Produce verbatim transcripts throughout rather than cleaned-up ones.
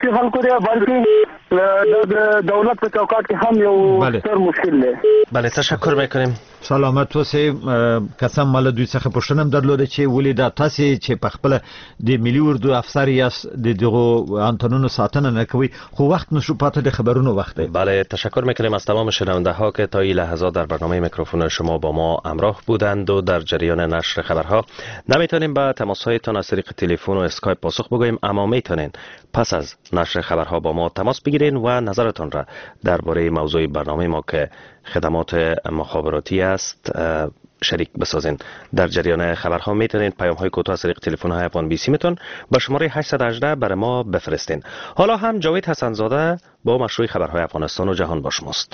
که خلکو دی بلکې د دولت په چوکاټ کې هم یو ستر مشکل دی. بله تشکر میکنیم. سلامت اوسئ. قسم مله دوی څخه پوښتنه درلوده چې ولې دا تاسو چې په خپل د ملي اردو افسر یاست د دغه انتونونو ساتنه نه کوي خو وخت نشو پاتې د خبرونو وخت دی. بله تشکر میکنیم از تمام شنونده ها که تا این لحظات در برنامه میکروفون شما با ما همراه بودند و در جریان نشر خبرها. نمیتونیم به تماس هایتان از طریق تلفن و اسکایپ پاسخ بگوییم، اما میتونین پس از نشر خبرها با ما تماس بگیرین و نظرتان را درباره موضوع برنامه ما که خدمات مخابراتی است شریک بسازین. در جریان خبرها میتونین پیام های کوتاه از طریق تلفن های افغان بیسی میتون با شماره هشتصد و هجده برای ما بفرستین. حالا هم جاوید حسن زاده با مشروع خبرهای افغانستان و جهان با شماست.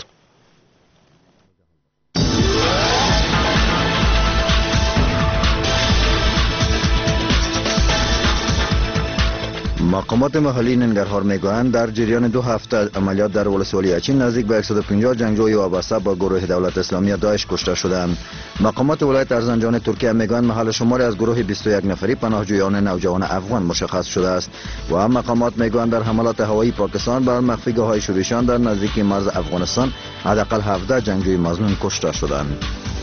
مقامات محلی ننگرهار میگویند در جریان دو هفته عملیات در ولسوالی اچین نزدیک به صد و پنجاه جنگجوی وابسته با گروه دولت اسلامی داعش کشته شدند. مقامات ولایت ارزنجان ترکیه میگویند محل شماری از گروه بیست و یک نفری پناهجویان نوجوان افغان مشخص شده است و هم مقامات میگویند در حملات هوایی پاکستان بر مخفیگاه‌های شورشیان در نزدیکی مرز افغانستان حداقل هفده جنگجوی مظنون کشته شدند.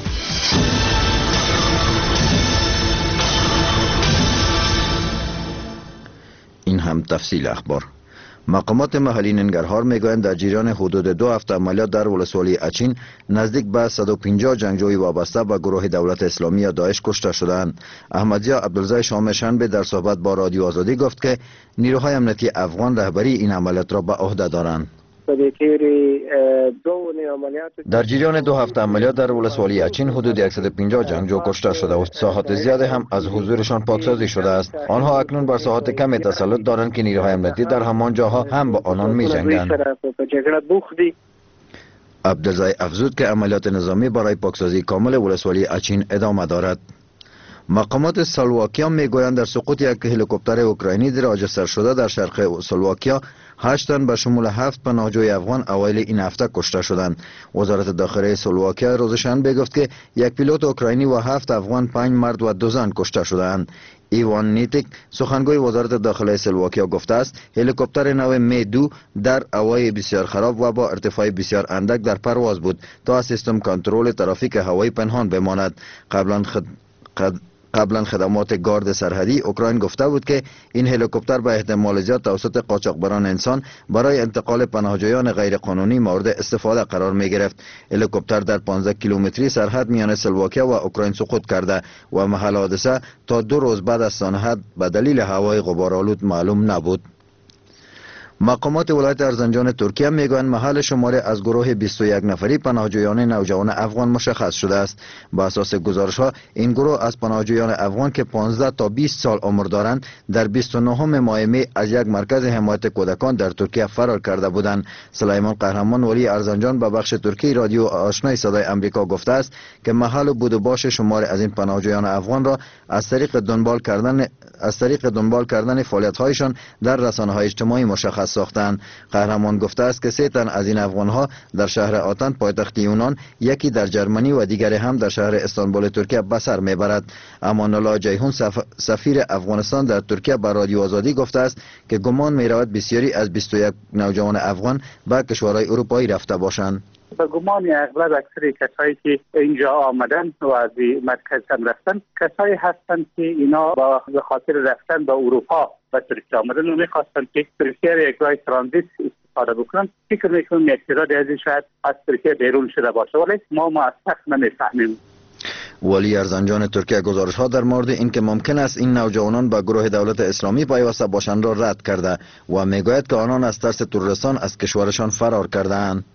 این هم تفصیل اخبار. مقامات محلی ننگرهار میگویند در جریان حدود دو هفته عملیات در ولسوالی اچین نزدیک به صد و پنجاه جنگجوی وابسته به گروه دولت اسلامی داعش کشته شدند. احمدضیا عبدالزای شام شنبه در صحبت با رادیو آزادی گفت که نیروهای امنیتی افغان رهبری این عملیات را به عهده دارند. در جریان دو هفته عملیات در ولسوالی اچین حدود صد و پنجاه جنگجو کشته شده و ساحات زیادی هم از حضورشان پاکسازی شده است. آنها اکنون بر ساحات کمی تسلط دارند که نیروهای امنیتی در همان جاها هم با آنان می جنگند. عبدالزای افزود که عملیات نظامی برای پاکسازی کامل ولسوالی اچین ادامه دارد. مقامات سلواکیا میگویند در سقوط یک هلیکوپتر اوکراینی زیر آجر شده در شرق سلواکیا هشت تن به شمول هفت پناهجوی افغان اوایل این هفته کشته شدند. وزارت داخلی سلواکیا روز شنبه گفت که یک پیلوت اوکراینی و هفت افغان، پنج مرد و دو زن کشته شدند. ایوان نیتیک سخنگوی وزارت داخلی سلواکیا گفته است هلیکوپتر نو می دو در هوای بسیار خراب و با ارتفاع بسیار اندک در پرواز بود تا سیستم کنترل ترافیک هوایی پنهان بماند. قبلا خد... قد... قبلا خدمات گارد سرحدی اوکراین گفته بود که این هلیکوپتر به احتمال زیاد توسط قاچاقبران انسان برای انتقال پناهجویان غیرقانونی مورد استفاده قرار می گرفت. هلیکوپتر در پانزده کیلومتری سرحد میان سلواکیا و اوکراین سقوط کرده و محل حادثه تا دو روز بعد از سانحه به دلیل هوای غبارآلود معلوم نبود. مقامات ولایت ارزنجان ترکیه میگویند محل شماری از گروه بیست و یک نفری پناهجویان نوجوان افغان مشخص شده است. با اساس گزارش ها این گروه از پناهجویان افغان که پانزده تا بیست سال عمر دارند در بیست و نهم ماه می از یک مرکز حمایت کودکان در ترکیه فرار کرده بودند. سلیمان قهرمان ولی ارزنجان به بخش ترکی رادیو آشنای صدای آمریکا گفته است که محل بود و باش شماری از این پناهجویان افغان را از طریق دنبال کردن از طریق دنبال کردن فعالیت هایشان در رسانه های اجتماعی مشخص ساختند. قهرمان گفته است که سه تن از این افغان ها در شهر آتن پایتخت یونان، یکی در جرمنی و دیگری هم در شهر استانبول ترکیه به سر میبرد. امان الله جیهون سف... سفیر افغانستان در ترکیه به رادیو آزادی گفته است که گمان میرود بسیاری از بیست و یک نوجوان افغان به کشورهای اروپایی رفته باشند. به گمان اغلب اکثر کسایی که اینجا آمدن و از مرکز هم رفتن کسایی هستند که اینا به خاطر رفتن به اروپا و ترکیه آمدن و میخواستند که ترکیه را یک راه ترانزیت استفاده بکنن. فکر میکنم یک تعدادی از این شاید از ترکیه بیرون شده باشه ولی ما موثق نمیفهمیم. ولی ارزنجان ترکیه گزارش ها در مورد اینکه ممکن است این نوجوانان به گروه دولت اسلامی پیوسته باشند را رد کرده و میگوید که آنان از ترس ترورستان از کشورشان فرار کرده‌اند.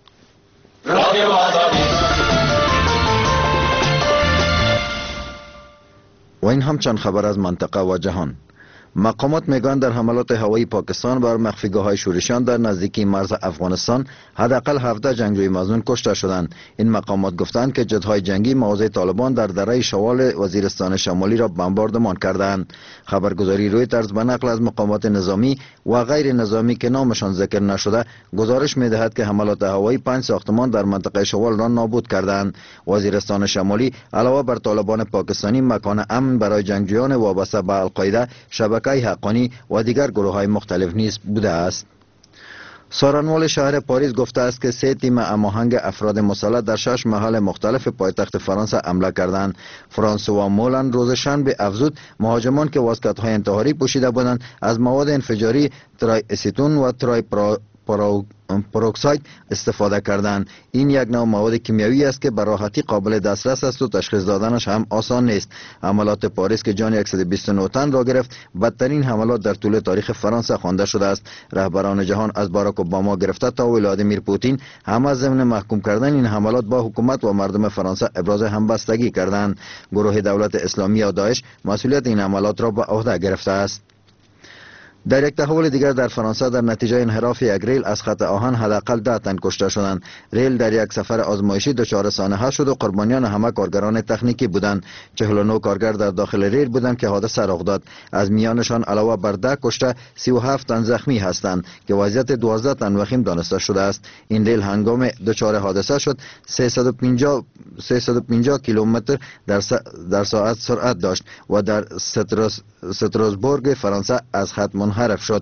و این هم چند خبر از منطقه و جهان. مقامات میگویند در حملات هوایی پاکستان بر مخفیگاه‌های شورشیان در نزدیکی مرز افغانستان حداقل هفده جنگجوی مظنون کشته شدند. این مقامات گفتند که جت‌های جنگی مواضع طالبان در دره شوال وزیرستان شمالی را بمباردمان کردند. خبرگزاری رویترز به نقل از مقامات نظامی و غیر نظامی که نامشان ذکر نشده گزارش می‌دهد که حملات هوایی پنج ساختمان در منطقه شوال را نابود کردند. وزیرستان شمالی علاوه بر طالبان پاکستانی مکان امن برای جنگجویان وابسته به القاعده، شبکه حقانی و دیگر گروه‌های مختلف نیز بوده است. سارنوال شهر پاریس گفته است که سه تیم هماهنگ افراد مسلح در شش محل مختلف پایتخت فرانسه حمله کردند. فرانسوا مولان روز شنبه افزود مهاجمان که واسکت‌های انتحاری پوشیده بودند از مواد انفجاری ترای اسیتون و ترای پرا پروکساید استفاده کردند. این یک نوع مواد کیمیایی است که به راحتی قابل دسترس است و تشخیص دادنش هم آسان نیست. حملات پاریس که جان صد و بیست و نه تن را گرفت بدترین حملات در طول تاریخ فرانسه خوانده شده است. رهبران جهان از باراک اوباما گرفته تا ولادیمیر پوتین همه ضمن محکوم کردن این حملات با حکومت و مردم فرانسه ابراز همبستگی کردند. گروه دولت اسلامی یا داعش مسئولیت این حملات را به عهده گرفته است. در یک تحول دیگر در فرانسه در نتیجه انحراف یک ریل از خط آهن حداقل ده تن کشته شدند. ریل در یک سفر آزمایشی دچار سانحه شد و قربانیان همه کارگران تکنیکی بودند. چهل و نه کارگر در داخل ریل بودند که حادثه رخ داد. از میانشان علاوه بر ده کشته سی و هفت تن زخمی هستند که وضعیت دوازده تن وخیم دانسته شده است. این ریل هنگام دچار حادثه شد سیصد و پنجاه کیلومتر در, در ساعت سرعت داشت و در سترس ستراسبورگ فرانسه از خط منحرف شد.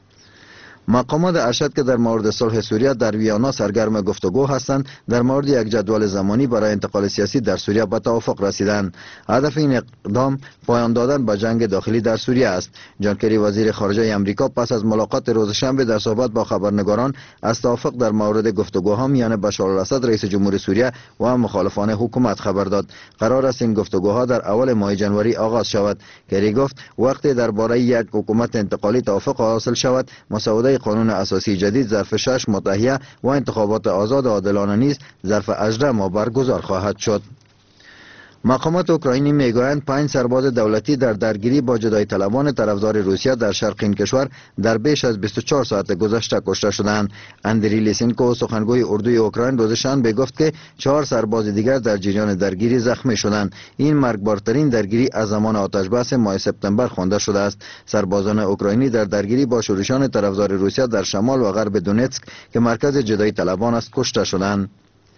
مقامات ارشد که در مورد صلح سوریه در ویانا سرگرم گفتگو هستند در مورد یک جدول زمانی برای انتقال سیاسی در سوریه به توافق رسیدند. هدف این اقدام پایان دادن به جنگ داخلی در سوریه است. جان کری وزیر خارجه آمریکا پس از ملاقات روز شنبه در صحبت با خبرنگاران از توافق در مورد گفتگوها میان بشار الاسد رئیس جمهور سوریه و مخالفان حکومت خبر داد. قرار است این گفتگوها در اول ماه ژانویه آغاز شود. کری گفت وقتی درباره یک حکومت انتقالی توافق حاصل شود مسوده قانون اساسی جدید ظرف شش متحیه و انتخابات آزاد و عادلانه نیز ظرف هجده ماه برگزار خواهد شد. مقامات اوکراینی میگویند پنج سرباز دولتی در درگیری با جدایی طلبان طرفدار روسیه در شرق این کشور در بیش از بیست و چهار ساعت گذشته کشته شدند. اندری لیسینکو سخنگوی اردوی اوکراین روز شنبه گفت که چهار سرباز دیگر در جریان درگیری زخمی شدند. این مرگبارترین درگیری از زمان آتشبس ماه سپتامبر خوانده شده است. سربازان اوکراینی در درگیری با شورشیان طرفدار روسیه در شمال و غرب دونتسک که مرکز جدایی طلبان است کشته شدند.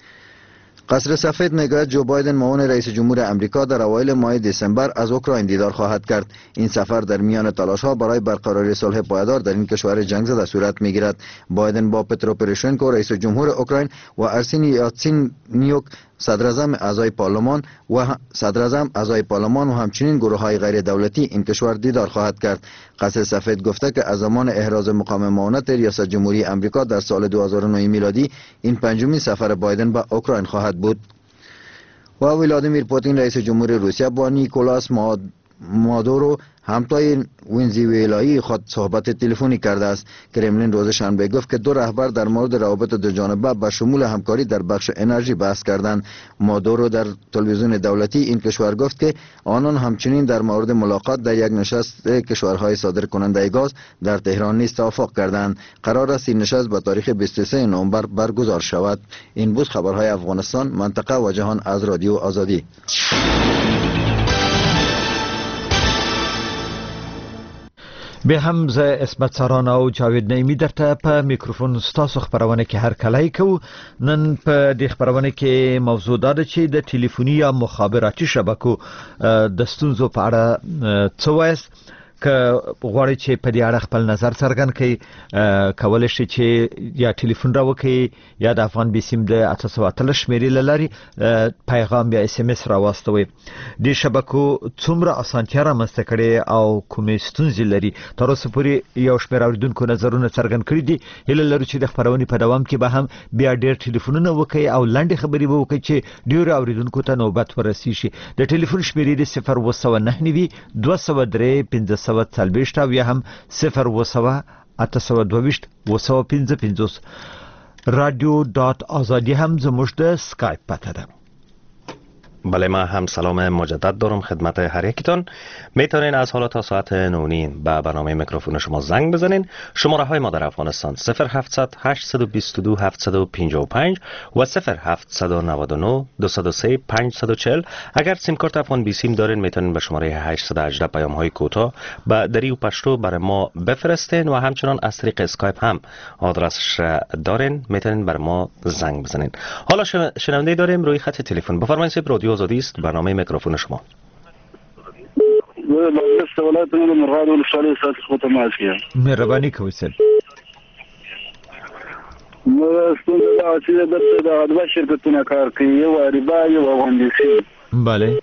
قصر سفید میگوید جو بایدن معاون رئیس جمهور امریکا در اوایل ماه دسامبر از اوکراین دیدار خواهد کرد. این سفر در میان تلاش‌ها برای برقراری صلح پایدار در این کشور جنگ زده صورت میگیرد. بایدن با پترو پروشنکو رئیس جمهور اوکراین و ارسنی یاتسینیوک صدر اعظم اعضای پارلمان و صدر اعظم اعضای پارلمان و همچنین گروه‌های غیر دولتی این کشور دیدار خواهد کرد. قصر سفید گفته که از زمان احراز مقام معاونت ریاست جمهوری امریکا در سال دو هزار و نه میلادی این پنجمین سفر بایدن به اوکراین خواهد بود. و ولادیمیر پوتین رئیس جمهور روسیه با نیکولاس مادورو همتای ونزوئلایی خود صحبت تلفنی کرده است. کرملین روز شنبه گفت که دو رهبر در مورد روابط دو جانبه به شمول همکاری در بخش انرژی بحث کردند. مادورو در تلویزیون دولتی این کشور گفت که آنان همچنین در مورد ملاقات در یک نشست کشورهای صادر کننده گاز در تهران نیز توافق کردند. قرار است این نشست به تاریخ بیست و سوم نوامبر برگزار شود. این بود خبرهای افغانستان، منطقه و جهان از رادیو آزادی. به هم ز اسمت سران او جاوید نعیمی درته په میکروفون ستاسو خبرونه کې هر کله کو نن په دې خبرونه کې موضوع ده چې د ټلیفوني یا مخابراتي شبکو د ستونزو په اړه څه وایست که غواړئ چې په دې اړه خپل نظر څرګند کړئ کولی شئ چې یا ټلیفون راوکړئ یا د افغان بیسیم د اته سوه اتلس شمېرې له لارې پیغام یا اس ام اس راواستوئ. دې شبکو څومره اسانتیا رامنځته کړې او کومې ستونزې لري تر اوسه پورې یو شمېر اورېدونکو نظرونه څرګند کړي دي. هیله لرو چې د خپرونې په دوام کې به هم بیا ډېر ټلیفونونه وکړئ او لنډې خبرې به وکړئ چې ډېرو اورېدونکو ته نوبت ورسیږي. د ټلیفون شمېرې د صفر اوه سوه نهه نوي دوه سوه درې پنځه سوه څلوېښت او یا هم صفر اوه سوه اته سوه دوه ویشت اوه سوه پنځه پنځوس. رادیو دات آزادی هم زموږ د سکایپ پته ده. بله، ما هم سلام مجدد دارم خدمت هر یکیتان. میتونین از حالا تا ساعت نه نیم به برنامه میکروفون شما زنگ بزنین. شماره های ما در افغانستان صفر هفتصد هشتصد و بیست و دو هفتصد و پنجاه و پنج و صفر هفتصد و نود و نه دویست و سه پانصد و چهل. اگر سیم کارت افغان بی سیم دارین میتونین به شماره هشتصد و هجده پیام های کوتاه به دری و پشتو برای ما بفرستین و همچنان از طریق اسکایپ هم آدرسش دارین میتونین بر ما زنگ بزنین. حالا شنونده داریم روی خط تلفن. بفرمایید. رادیو آزادی است، برنامه میکروفون شما. مهربانی کوي سر. چې د دوه شرکتونه کار کوي، یو اریبا یو افغانیسي. بله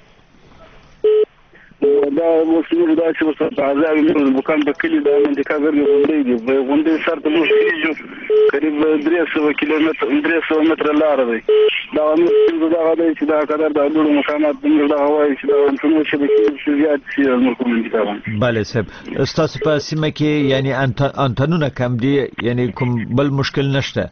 دا موږ دا چې وسه تازه وینو بوکان په کلی د منځکا ګرځي غونډې دي، په غونډې سره ته موږ قریب درې سوه کیلومتر درې سوه متره لار دی. دا موږ دا غواړي چې دا قدر د لوړو مقامات موږ دا وایي چې دا انټرنیټ شبکې زیات شي موږ کوم دي. بله صاحب ستاسو په سیمه کې یعنی انټنونه کم دي، یعنی کوم بل مشکل نشته؟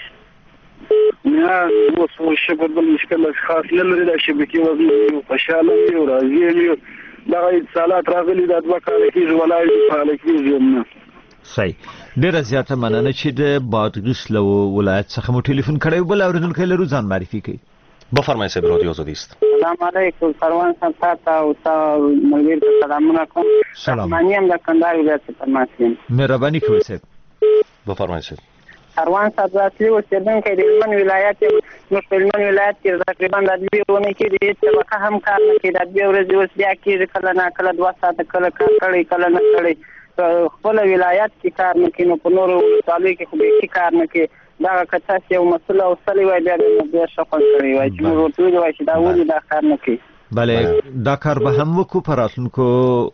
نه اوس شبکه بل مشکل خاص نه لري، دا شبکې وزن خوشاله وي او راځي وي. دا اتصالات راغلي د دوه کال کې ولای فعال کیږي نه. صحیح. ډیره زیاته مننه چې د بادغیس له ولایت څخه مو ټلیفون کړی. بل اوریدونکو لرو ځان معرفي کړئ. بفرمایید صاحب رادیو آزادی است. سلام علیکم سروان صاحب ته او تاسو ملګری ته سلامونه کوم. سلام. مانیم د کندهار ولایت څخه ماسیم. مهرباني کوئ صاحب. بفرمایید صاحب. سروان صاحب ذاتي اوسیدونکي د هلمند ولایت نو په هلمند ولایت کې تقریبا د دوی ونه کې د طبقه هم کار نه کوي. د دوی ورځې اوس بیا کېږي کله نه کله دوه ساعته کله کار کوي کله نه کوي. خپل ولایت کې کار نه کوي، نو په نورو ولایتونو کې خو به کار نه کوي. دا که تاسو یو مسله اوسلې وای بیا د شخص کوي وای چې موږ ورته وایو چې دا ولې دا کار نه کوي. بله دا کار به هم وکړو په راتلونکو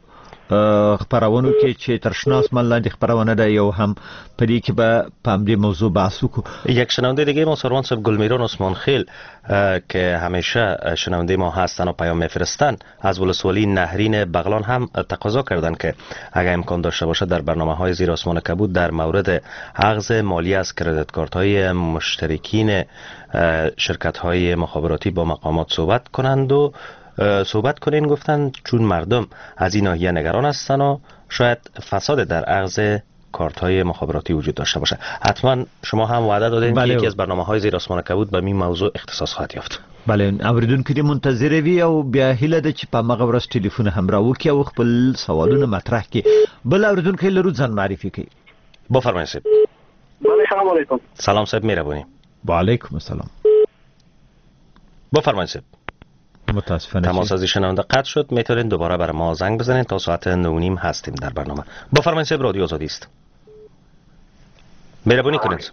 خبرونو کې چې تر شناس ملاندې خبرونه ده، یو هم په دې کې به په همدې موضوع بحث وکړو. یک شنونده دیگه ما سروان صاحب گلمیران عثمان خیل که همیشه شنونده ما هستن و پیام میفرستن از ولسوالی نهرین بغلان هم تقاضا کردن که اگر امکان داشته باشه در برنامه های زیر آسمان کبود در مورد اخذ مالی از کردیت کارت های مشترکین شرکت های مخابراتی با مقامات صحبت کنند و صحبت کنین. گفتن چون مردم از این ناحیه نگران هستن و شاید فساد در اخذ کارت های مخابراتی وجود داشته باشه. حتما شما هم وعده دادین که یکی از برنامه های زیر آسمان کبود به این موضوع اختصاص خواهد یافت. بله اوریدونکو دې منتظر وي او بیا هیله ده چې په مغه ورځ ټلیفون هم راوکړي او خپل سوالونه مطرح کړي. بل اوریدونکو لرو ځان معرفي کړي. بفرمایید صاحب. سلام علیکم. سلام صاحب مهربانی. و علیکم السلام. بفرمایید صاحب. متاسفانه تماس از شنونده قطع شد. میتونید دوباره برای ما زنگ بزنید. تا ساعت نه و نیم هستیم در برنامه. بفرمایید صاحب رادیو آزادی است. مهربانی کنید.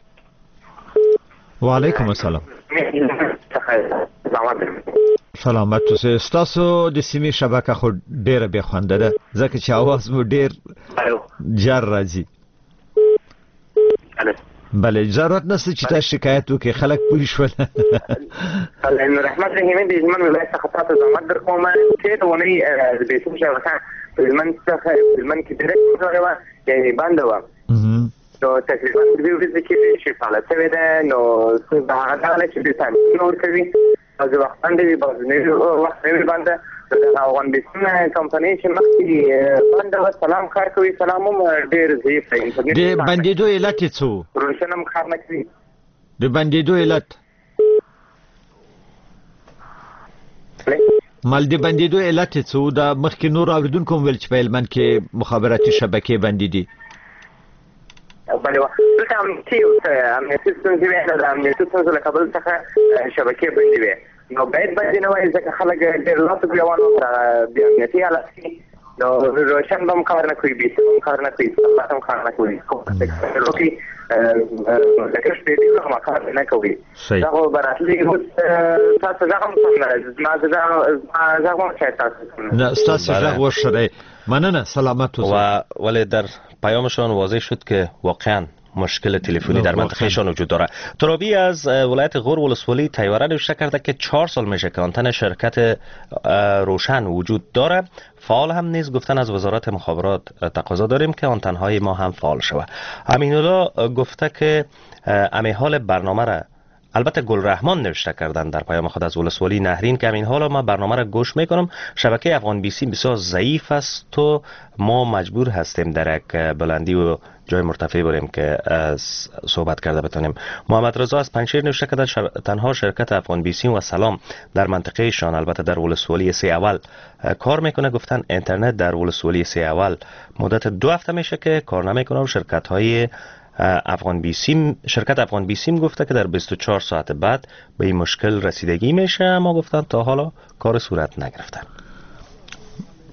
و علیکم السلام. سلامت اوسئ. ستاسو د سیمې شبکه خو ډیره به خوانده ده ځکه چې आवाज مو ډیر جار راځي. بله ضرورت نشته چې تاسو شکایت وکړئ، خلک پوه شول. الله رحمت رحیم دې زمون ولایت څخه تاسو زموږ در کومه چې د ونی د بیسو شبکه په زمون څخه زمون کې ډیرکټ راغوا یعنی بند و. نو تقریبا د دې ورځې کې چې فعال شوی ده، نو څه به هغه ډول چې د تایم نور کوي او د وخت باندې به نه وخت نه باندې د افغان بیسونه کمپنی چې مخکې باندې و سلام کار کوي سلام هم ډیر ضعیف دی. د باندې دوه علت څه روشنم کار نه کوي. د باندې دوه علت مال د باندې دوه علت څه د مخکې نور اوریدونکو ویل چې په هلمند کې مخابراتي شبکې باندې دي. بله دلته امنیتي امنیتي ستونزې وې، د امنیتي ستونزو له کبله څخه شبکې بندې وې. نو باید بندې نه وای ځکه خلک ډېر لاس ګریوانو سره بې امنیتي حالت کې نو روشن به هم کار نه کوي، بیسي هم کار نه کوي، صفات هم کار نه کوي، روکي لکه شپېتې هم کار نه کوي. دا خو به راتلي اوس تاسو غږ هم سم نه راځي. زما غږ هم شاید تاسو نه ستاسو غږ وشری. مننه سلامت اوسئ. و ولی در پیامشان واضح شد که واقعا مشکل تلفنی در منطقهشان وجود داره. ترابی از ولایت غور ولسوالی تیوره نوشته کرده که چهار سال میشه که آنتن شرکت روشن وجود داره، فعال هم نیست. گفتن از وزارت مخابرات تقاضا داریم که آنتنهای ما هم فعال شود. امینالله گفته که امی حال برنامه را البته گلرحمان نوشته کردن در پیام خود از ولسوالی نهرین که همین حالا ما برنامه را گوش میکنم. شبکه افغان بیسی بسیار ضعیف است و ما مجبور هستیم در یک بلندی و جای مرتفع بریم که صحبت کرده بتونیم. محمد رضا از پنجشیر نوشته کرده شر... تنها شرکت افغان بیسی و سلام در منطقه شان البته در ولسوالی سه اول کار میکنه. گفتن اینترنت در ولسوالی سه اول مدت دو هفته میشه که کار نمیکنه و شرکت های افغان بیسیم شرکت افغان بیسیم گفته که در بیست و چهار ساعت بعد به این مشکل رسیدگی میشه، اما گفتن تا حالا کار صورت نگرفتن.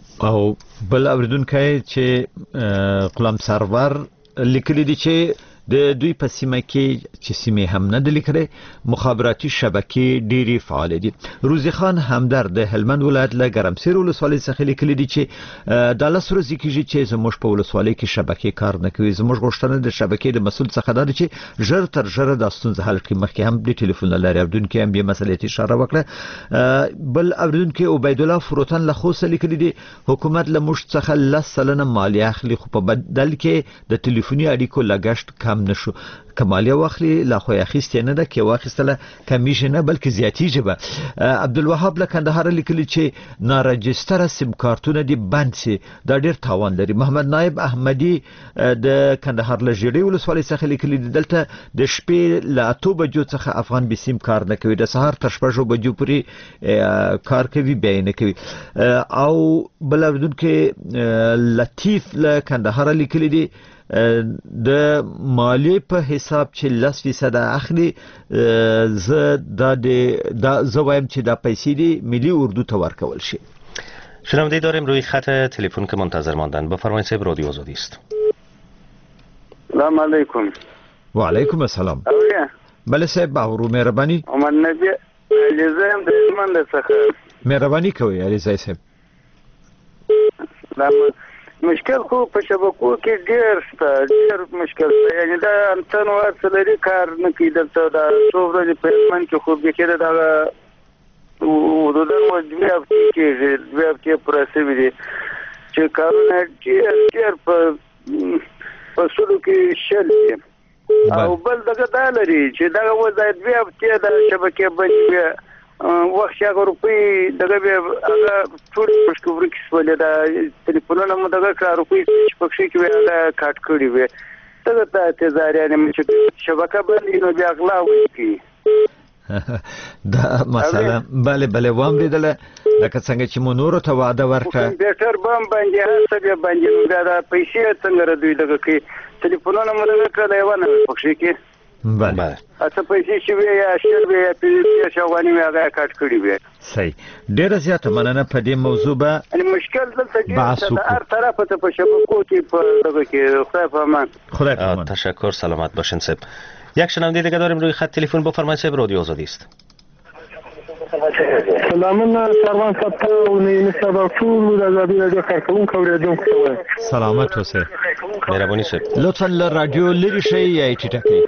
او بل اوریدونکو چې غلام سرور لیکلی دی چې د دوی په سیمه کې چې سیمه هم نه دلی کړي مخابراتي شبکې ډېری فعال دي. روزي خان همدرد د هلمند ولایت له ګرمسیر ولسوالۍ څخه لیکلي دي چې د لاس ورځې کېږي چې زموږ په ولسوالۍ کې شبکې کار نه کوي. زموږ غوښتنه د شبکې د مسؤل څخه ده چې ژر تر ژره د ستونزې حل کړي. مخکې هم د ټلیفون لارې اوریدونکو هم به مسلې ته اشاره وکړه. بل اوریدونکو عبید الله فروتن له خوسه لیکلي دي حکومت له موږ څخه لس سلنه مالیه اخلي خو په بدل کې د ټلیفوني اړیکو لګښت کم نشو. کمالیه واخلي لا خو اخیستې نه ده کې واخیستله کمیشن نه بلکې زیاتیږي به. عبدالوهاب له کندهار لیکلي چې ناراجستره سیم کارتونه دي بند سي دا ډیر تاوان لري. محمد نایب احمدي د کندهار له ژړې ولسوالۍ څخه لیکلي دي دلته د شپې له اته بجو څخه افغان به سیم کار نه کوي د سهار تر شپږو بجو پورې کار کوي بیا نه کوي. او بل اوریدونکو لطیف له کندهار لیکلي دي د مالی په حساب چې لس فیصد اخلي زه دا د زه وایم چې دا پیسې دی ملی اردو ته ورکول شي. شنونده داریم روی خط تلفن که منتظر ماندن. بفرمایید صاحب رادیو آزادی است. سلام علیکم. و علیکم السلام. اوه بله صاحب باورو مهربانی. عمر نبی علیزه هم د هلمند څخه. مهربانی کوي علیزه صاحب. مشکل خو په شبکو کې ډېر شته ډېر مشکل شته یعنی دا انتن ورسلري کار نه کوي دلته دا څو ورځې په هلمند کې خو به کېده دا حدودا دوه هفتې کېږي دوه هفتې پوره شوي دي چې کارونه ډېر ډېر په په سلو کې شل دي. او بل دغه دا لري چې دغه وضعیت دوه هفتې د شبکې بندې وي وخت هغه روپۍ دغه به هغه ټول مشکل ورکې سولې دا ټلیفونونه مو دغه کار روپۍ چې پکې کې وي دا کاټ کړی وي دغه ته تزاریانه چې شبکه باندې نو بیا غلا وکړي دا مثلا bale bale وامریدله لکه څنګه چې مو نور ته وعده ورکړه کمپیوټر بم باندې هڅه به باندې دا پیسې څنګه ردوي دغه کې ټلیفونونه مو دغه کړه یو نه پکې کې بله اته پیسې چې وی یا شر وی یا پیسې شوانی وی هغه کټ کړی وی. صحیح ډیره زیاته مننه په دې موضوع به ان مشکل دلته ډیر د هر طرف ته په شبکو کې په دغه کې خدای په امان. خدای په امان. تشکر سلامت باشین صاحب. یک شنونده دیگه داریم روی خط تلفن. بفرمایید صاحب رادیو آزادی است. سلامونه سروان صاحب او نه صاحب ټول د آزادی رادیو کارکونکو اوریدونکو سلامت اوسه. مهرباني صاحب لطفا له رادیو لری شي یا ټیټه کړئ.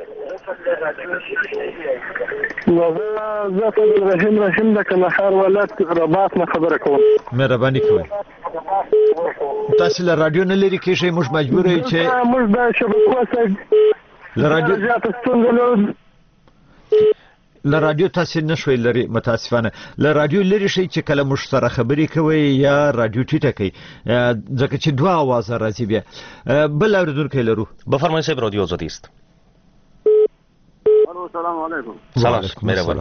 زه زه رحیم رحیم د کندهار ولایت رباط نه خبره کوم. مهرباني کوئ. تاسو له رادیو نه لری کې شي موږ مجبور یو چې موږ د شبکو سره له رادیو زیات ستونزه لرو. له رادیو تاسو نه شوي لري متاسفانه له رادیو لري شي چې کله موږ سره خبرې کوي یا رادیو ټیټه کوي ځکه چې دوه आवाज راځي بیا. بل اوریدونکو لرو. بفرمایید صاحب رادیو آزادی است. السلام علیکم. سلام مهرباني.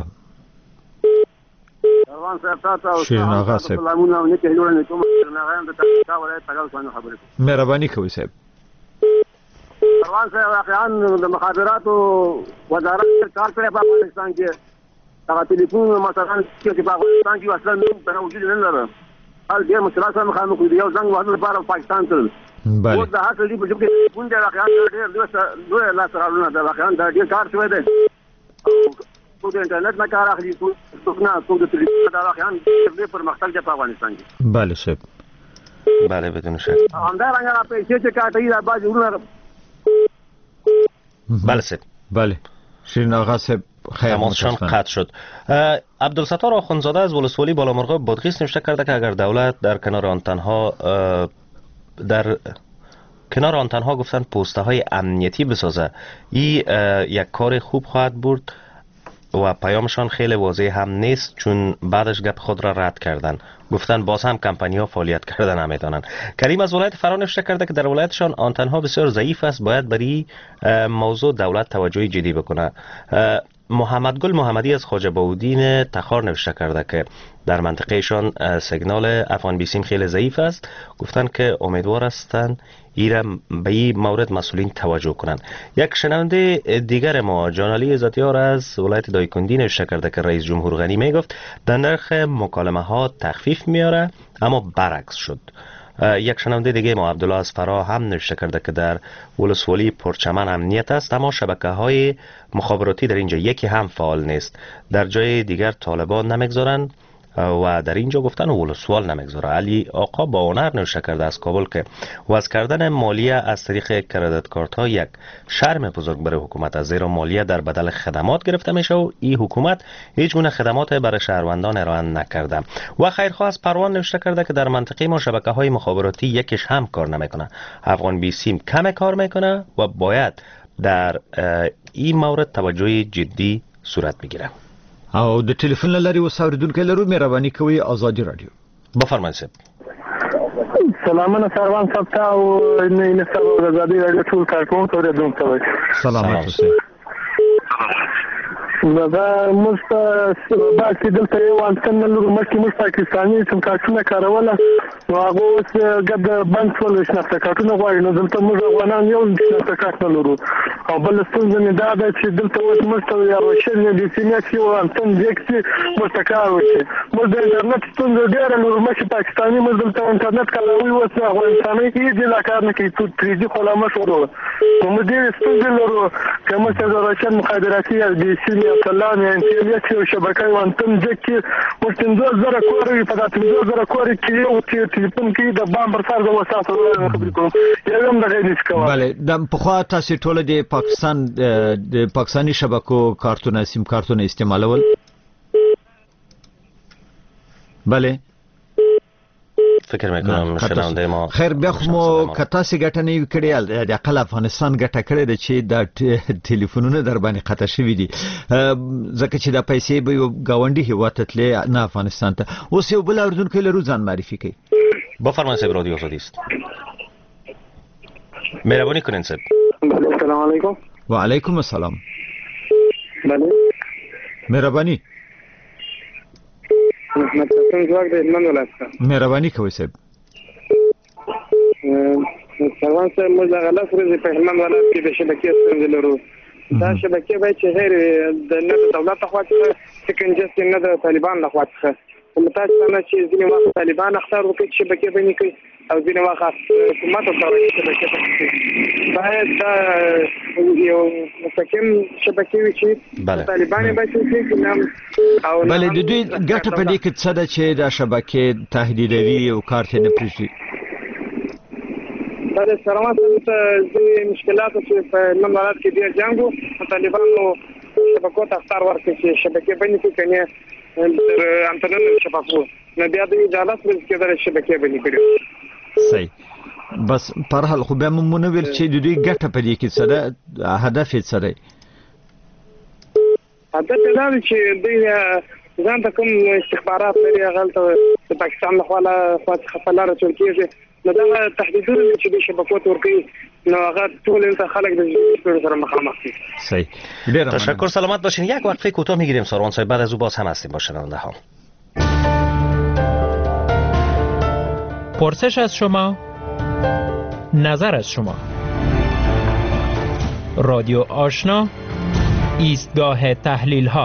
روان صاحب تاسو شیرین آقا صاحب سلامونه او نیکه جوړه کوم نه غواړم د تاسو ولایت تاګل څنګه خبرې کوم. مهرباني کوئ صاحب. روان صاحب واقعا د مخابراتو وزارت کار کړی په افغانستان کې هغه ټلیفون مثلا چې په افغانستان کې اصلا نه موجود نه لري. هر ډیر مشکلات سره مخامخ دي. یو څنګه وحدت لپاره پاکستان ته بله او د هڅه دی په چې ټلیفون د واقعا ډیر دوه لا سره د واقعا د ډیر کار شوی دی. او د انټرنیټ نه کار اخلي ټول څنګه څنګه د ټلیفون د واقعا د پرمختګ په افغانستان کې. بله صاحب. بله بدون شک. همدارنګه پیسې چې کاټي د باج ورونه. بله صاحب. بله شیرین آقا صاحب خیر تماسشان قطع شد. عبدالستار آخوندزاده از ولسوالی بالامرغاب بادغیس نوشته کرده که اگر دولت در کنار آنتنها در کنار آنتنها گفتن پوسته های امنیتی بسازه این یک کار خوب خواهد بود و پیامشان خیلی واضح هم نیست چون بعدش گپ خود را رد کردن گفتن باز هم کمپانی ها فعالیت کردن نمیدانند. کریم از ولایت فرا نوشته کرده که در ولایتشان آنتنها بسیار ضعیف است باید برای موضوع دولت توجه جدی بکنه. محمد گل محمدی از خواجه باودین تخار نوشته کرده که در منطقهشان سیگنال افغان بیسیم خیلی ضعیف است گفتن که امیدوار هستند ایره به این مورد مسئولین توجه کنند. یک شنونده دیگر ما جانالی عزتیار از ولایت دایکندی نوشته کرده که رئیس جمهور غنی میگفت در نرخ مکالمه ها تخفیف میاره اما برعکس شد. یک شنونده دیگه ما عبدالله از فرا هم نوشته کرده که در ولسوالی پرچمن امنیت است، اما شبکه های مخابراتی در اینجا یکی هم فعال نیست. در جای دیگر طالبان نمیگذارن و در اینجا گفتن ولسوال نمیگذاره. علی آقا با هنر نوشته کرده از کابل که وضع کردن مالیه از طریق کردیت کارت ها یک شرم بزرگ برای حکومت است، زیرا مالیه در بدل خدمات گرفته میشه و این حکومت هیچ گونه خدمات برای شهروندان ارائه نکرده. و خیرخواه از پروان نوشته کرده که در منطقه ما شبکه های مخابراتی یکیش هم کار نمیکنه. افغان بی سیم کم کار میکنه و باید در این مورد توجه جدی صورت بگیره. او د ټلیفون لاري وساوریدونکو لرو مهرباني کوي آزادي رادیو. بفرمایئ. سلامونه سروان صاحب ته او نه نه صاحب آزادي رادیو ټول کارکونکو اوریدونکو ته سلامات اوسئ. دا مست باکې دلته یو انتن لرو مکه مست پاکستاني چې کارتونه کاروله نو هغه اوس ګد بند شول شناخته کارتونه غواړي، نو دلته موږ افغانان یو شناخته کارت نه لرو. او بل ستونزه مې دا ده چې دلته اوس مست یو شل د سینې چې یو انتن دکتي مستکار وشي. موږ د انټرنیټ ستونزه ډېره لرو، مکه پاکستاني موږ دلته انټرنیټ کاروي اوس افغانستاني کې دې لا کار نه کوي، تو تری جی خلا مشورو نو موږ دې ستونزه لرو کومه چې د راشن مخابراتي د سینې سلام یا انټرنیټ یو شبکه یو انتن دکتي مستنزور زره کوري په داتې زره زره کوري کې یو ټلیفون کې د بام پر سر د وساتو خبرې کوم یو هم د غیر نشکوا. بله د پخوا تاسو ټول د پاکستان د پاکستاني شبکو کارتونه سیم کارتونه استعمالول؟ بله فکر میکنم شنونده ما خیر بیا خو مو کتاسي ګټه نه کړی، د اقل افغانستان ګټه کړی د چې د ټلیفونونه در باندې قطع شوی دي، ځکه چې د پیسې به یو گاونډي هیواد ته تللی نه افغانستان ته. اوس یو بل اردوونکی لرو، ځان معرفي کوي. بفرمایئ صاحب، رادیو آزادی است. مهربانی کنین صاحب. بله سلام علیکم. و علیکم السلام. بله مهربانی. مطلب جواب دې من ولاسته. مهرباني کوئ صاحب. سروان صاحب موږ د غلط ورځې په هلمند ولایت کې د شبکې ستونزې لرو. دا شبکې باید چې غیر د نه د دولت لخوا څخه سکنجست نه د طالبان لخوا څخه متاسفانه چې ځینې وخت طالبان اختیار وکړي چې شبکې بندې کړي او ځینې وخت حکومت ورته وایي چې شبکې بندې کړي. باید دا یو مستقیم شبکې وي چې طالبان یې باید وکړي او بله د دوی ګټه په دې کې څه ده چې دا شبکې تهدیدوي او کار ته نه پرېږدي؟ دا د سروان صاحب ته ځینې مشکلات چې په هلمند ولایت کې ډېر جنګ و، طالبانو شبکو ته اختیار ورکړي چې شبکې بندې کړي، که نه تر انټرنیټ شبکو نه بیا د اجازه ورکړي کېدای شبکې بندې کړي. صحیح. بس پر حال خو بیا مو نه ویل چې د دوی ګټه په دې کې څه ده، هدف یې څه دی؟ هدف یې دا دی چې دوی ځان ته کوم استخبارات لري هغلته د پاکستان لخوا څخه په لاره چل کېږي، نو دغه تهدیدونه چې د شبکو ته ورکوي نو هغه ټول انسان خلک د ژوند سره مخامخ دي. صحیح. ډېر تشکر، سلامت باشین. یک وقفه کوتاه میگیریم ساروان صاحب، بعد از او باز هم هستیم با شنونده ها. پرسش از شما، نظر از شما. رادیو آشنا، ایستگاه تحلیل ها.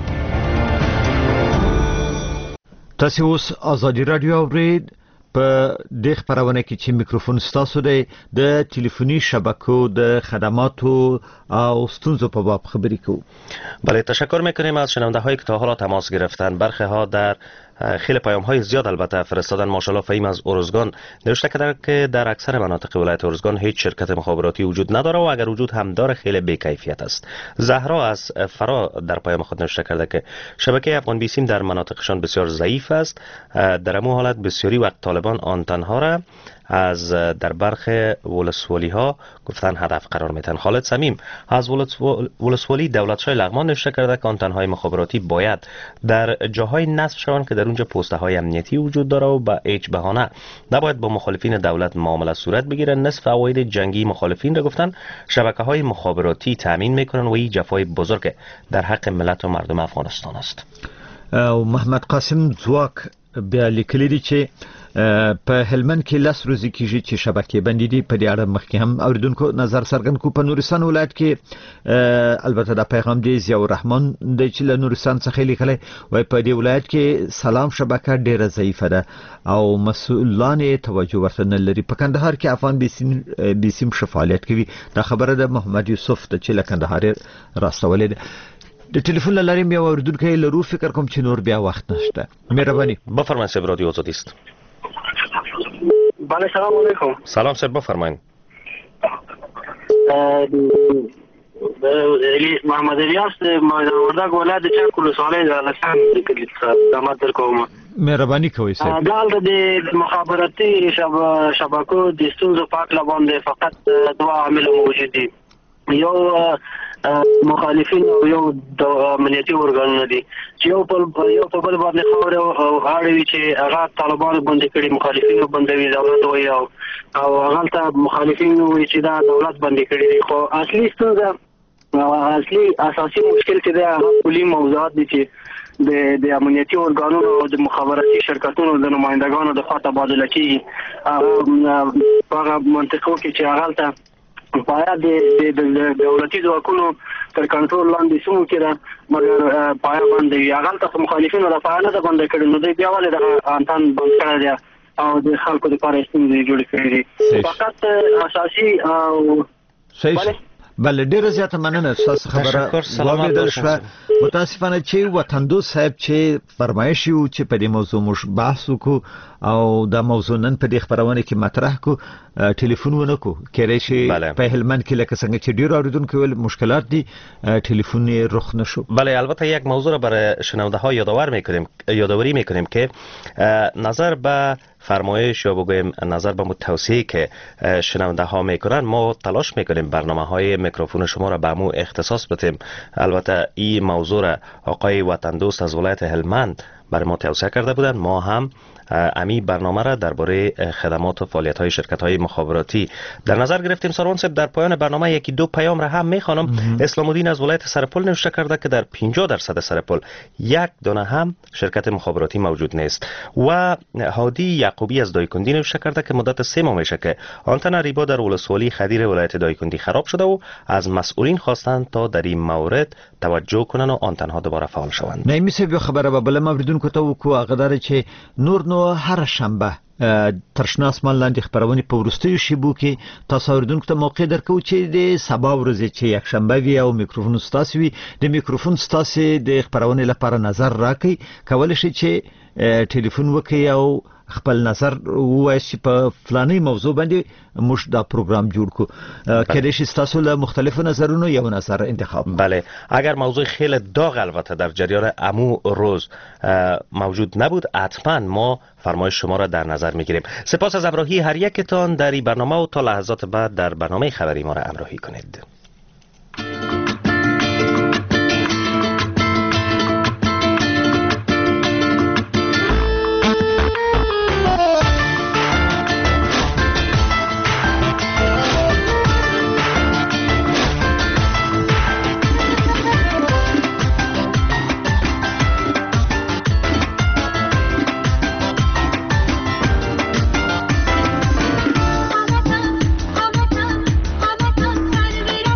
تاسو اوس آزادی رادیو اورید. په دې خبرونه کې چې میکروفون ستاسو دی، د ټلیفوني شبکو د خدماتو او ستونزو په باب خبرې کوو. بله تشکر میکنیم از شنونده هایی که تا حالا تماس گرفتن. برخی ها در خیلی پیام های زیاد البته فرستادن. ماشاءالله فهیم از ارزگان نوشته کرده که در اکثر مناطق ولایت ارزگان هیچ شرکت مخابراتی وجود نداره و اگر وجود هم داره خیلی بی‌کیفیت است. زهرا از فرا در پیام خود نوشته کرده که شبکه افغان بی سیم در مناطقشان بسیار ضعیف است. در امو حالت بسیاری وقت طالبان آن تنها را از در برخ ولسوالی ها گفتن هدف قرار میتن. خالد صمیم از ولسوالی دولتشاه لغمان نوشته کرده که آنتن های مخابراتی باید در جاهای نصب شوند که در اونجا پسته های امنیتی وجود داره و با هیچ بهانه نباید با مخالفین دولت معامله صورت بگیره. نصف عواید جنگی مخالفین را گفتن شبکه های مخابراتی تامین میکنن و این جفای بزرگ در حق ملت و مردم افغانستان است. او محمد قاسم زواک بیا لیکلی دی چې په هلمند کې لاس روزي کیږي چې شبکې بندې دي. په دې اړه مخکې هم اوریدونکو نظر څرګند کو. په نورستان ولایت کې البته دا پیغام دی ضیاء الرحمن د چې له نورستان څخه لیکلی وای په دې ولایت کې سلام شبکه ډیره ضعیفه ده او مسؤلان توجه ورته نه لري. په کندهار کې افغان بي سیم فعالیت کوي. دا خبره ده محمد یوسف ته چې له کندهار راستولې ده. د ټلیفون لارې مې اوریدونکو لرو. فکر کوم چې نور بیا وخت نشته. مهرباني بفرمایید صاحب، رادیو آزادی است. بله سلام علیکم. سلام صاحب بفرمایید. محمد الیاس مایدان وردګ ولایت د چک ولسوالۍ د لسان کلی څخه داماد در کوم. مهرباني کوئ صاحب. دا د مخابراتي شبکو د ستونزو په اړه باندې فقط دوه عامل موجود دي. یو مخالفین او یو د امنیتي ارګانونه دي چې یو په یو په بل باندې خبره او اړوي چې هغه طالبانو باندې کړي، مخالفین بندوي دولت وایي او او هغه ته مخالفین وایي چې دا دولت باندې کړي دي. خو اصلي ستونزه اصلي اساسي مشکل چې دا کلی موضوعات دي چې د د امنیتي ارګانونو او د مخابراتي شرکتونو د نمائندګانو د خوا تبادله کیږي. هغه منطقو کې چې هغه ته پایا د دولتي ځواکونو تر کنټرول لاندې سمو کې ده، مګر پایا باندې هغه ته مخالفینو د فعاله ده باندې کړي نو دوی بیا ولې د انتان بند کړی دی او د خلکو لپاره ستونزې جوړې کړې دي. فقط اساسي او صحیح بل ډیره زیاته مننه. تاسو خبره واوریدل شوه. متاسفانه چې وطندو صاحب چې فرمایش یو چې په دې موضوع مش بحث وکړو او دا موضوع نن په دې خبرونه کې مطرح کو ټلیفون ونکو کېږي چې په هلمند کې لکه څنګه چې ډیر اوریدونکو ول مشکلات دي ټلیفون یې رخ نشو. بله البته یک موضوع را برای شنونده ها یادآور میکنیم یادآوری میکنیم که نظر به فرمایش یا بگویم نظر به توصیه که شنونده ها میکنن ما تلاش میکنیم برنامه های میکروفون شما را به مو اختصاص بدیم. البته این موضوع را آقای وطن دوست از ولایت هلمند برای ما توصیه کرده بودند. ما هم امی برنامه را درباره خدمات و فعالیت های شرکت های مخابراتی در نظر گرفتیم. سروان صاحب در پایان برنامه یکی دو پیام را هم میخوانم. اسلام الدین از ولایت سرپل نوشته کرده که در پنجاه درصد سرپل یک دانه هم شرکت مخابراتی موجود نیست. و هادی یعقوبی از دایکندی نوشته کرده که مدت سه ماه میشه که آنتن ریبا در ولسوالی خدیر ولایت دایکندی خراب شده و از مسئولین خواستند تا در این مورد توجه کنن و آنتنها دوباره فعال شوند. نه میشه به خبره به بل اوریدونکو ته وکړو هغه دره چې نور نو هر شنبه ترشناس مان لاندې خبرونه په ورستیو شیبو کې تاسو اوریدونکو ته موقع درکو چې د سبا ورځې چې یک شنبه وي او میکروفون ستاسو وي د میکروفون ستاسو د خبرونه لپاره نظر راکړي. کولای شي چې ټلیفون وکړي او خپل نظر وایي چې په فلاني موضوع باندې موږ دا پروګرام جوړ کو. کله چې تاسو له مختلفو نظرونو یو نظر انتخاب. بله اگر موضوع خیلی داغ البته در جریان امو روز موجود نبود حتما ما فرمایش شما را در نظر میگیریم. سپاس از همراهی هر یکتان در این برنامه و تا لحظات بعد در برنامه خبری ما را همراهی کنید. Thank you.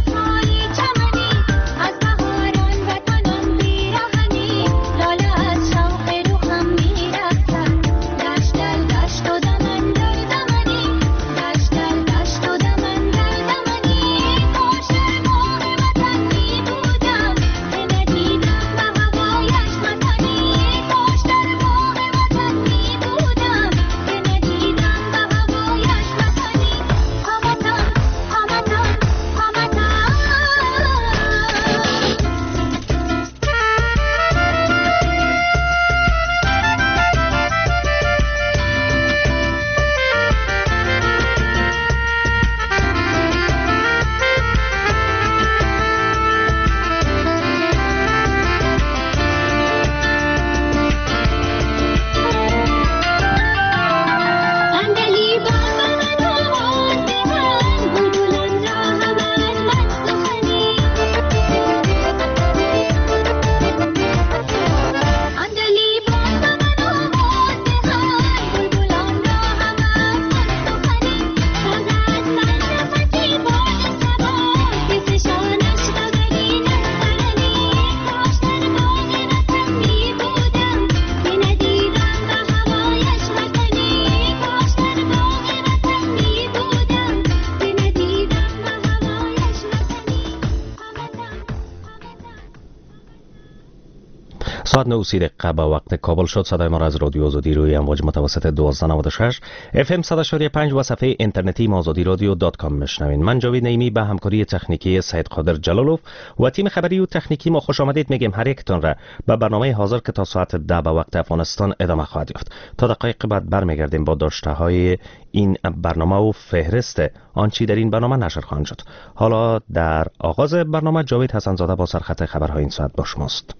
ساعت نه و سی دقیقه به وقت کابل شد. صدای ما را از رادیو آزادی روی امواج متوسط دوازده و نود و شش اف ام صد و پنج و صفحه اینترنتی آزادی رادیو دات کام میشنوین. من جاوید نعیمی به همکاری تکنیکی سید قادر جلالوف و تیم خبری و تکنیکی ما خوش آمدید میگیم. هر یکتون را به برنامه حاضر که تا ساعت ده به وقت افغانستان ادامه خواهد یافت. تا دقایق بعد برمیگردیم با داشته های این برنامه و فهرست آنچه در این برنامه نشر خواهد شد. حالا در آغاز برنامه جاوید حسن زاده با سرخط خبرهای این ساعت با شماست.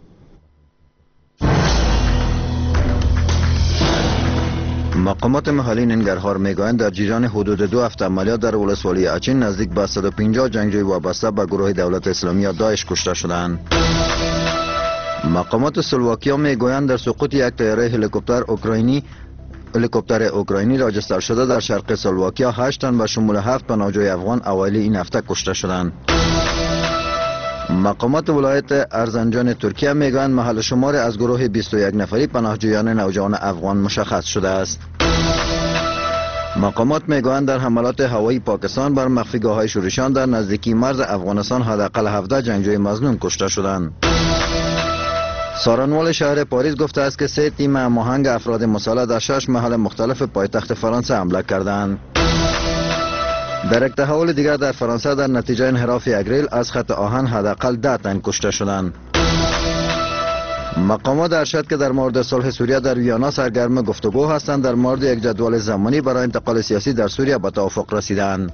مقامات محلی ننگرهار میگویند در جریان حدود دو هفته عملیات در ولسوالی اچین نزدیک به صد و پنجاه جنگجوی وابسته به گروه دولت اسلامی داعش کشته شدند. مقامات سلواکیا میگویند در سقوط یک طیاره هلیکوپتر اوکراینی هلیکوپتر اوکراینی راجستر شده در شرق سلواکیا هشت تن به شمول هفت پناهجوی افغان اوایل این هفته کشته شدند. مقامات ولایت ارزنجان ترکیه میگویند محل شمار از گروه بیست و یک نفری پناهجویان نوجوان افغان مشخص شده است. مقامات میگویند در حملات هوایی پاکستان بر مخفیگاه‌های شورشیان در نزدیکی مرز افغانستان حداقل هفده جنگجوی مظنون کشته شدند. سارنوال شهر پاریس گفته است که سه تیم هماهنگ افراد مسلح در شش محل مختلف پایتخت فرانسه حمله کردند. در یک تحول دیگر در فرانسه در نتیجه انحراف یک ریل از خط آهن حداقل ده تن کشته شدند. مقامات ارشد که در مورد صلح سوریه در ویانا سرگرم گفتگو هستند در مورد یک جدول زمانی برای انتقال سیاسی در سوریه به توافق رسیدند.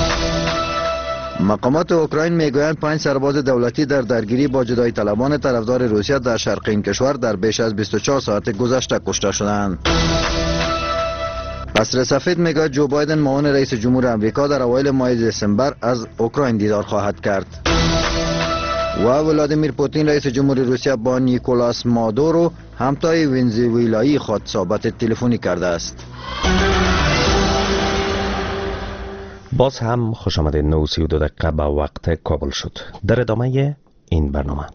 مقامات اوکراین میگویند پنج سرباز دولتی در درگیری با جدایی طلبان طرفدار روسیه در شرق این کشور در بیش از بیست و چهار ساعت گذشته کشته شدند. قصر سفید میگوید جو بایدن معاون رئیس جمهور امریکا در اوایل ماه دسامبر از اوکراین دیدار خواهد کرد. و ولادیمیر پوتین رئیس جمهور روسیه با نیکولاس مادورو همتای ونزوئلایی خود صحبت تلفنی کرده است. باز هم خوش آمدید. نه و سی و دو دقیقه به وقت کابل شد. در ادامه این برنامه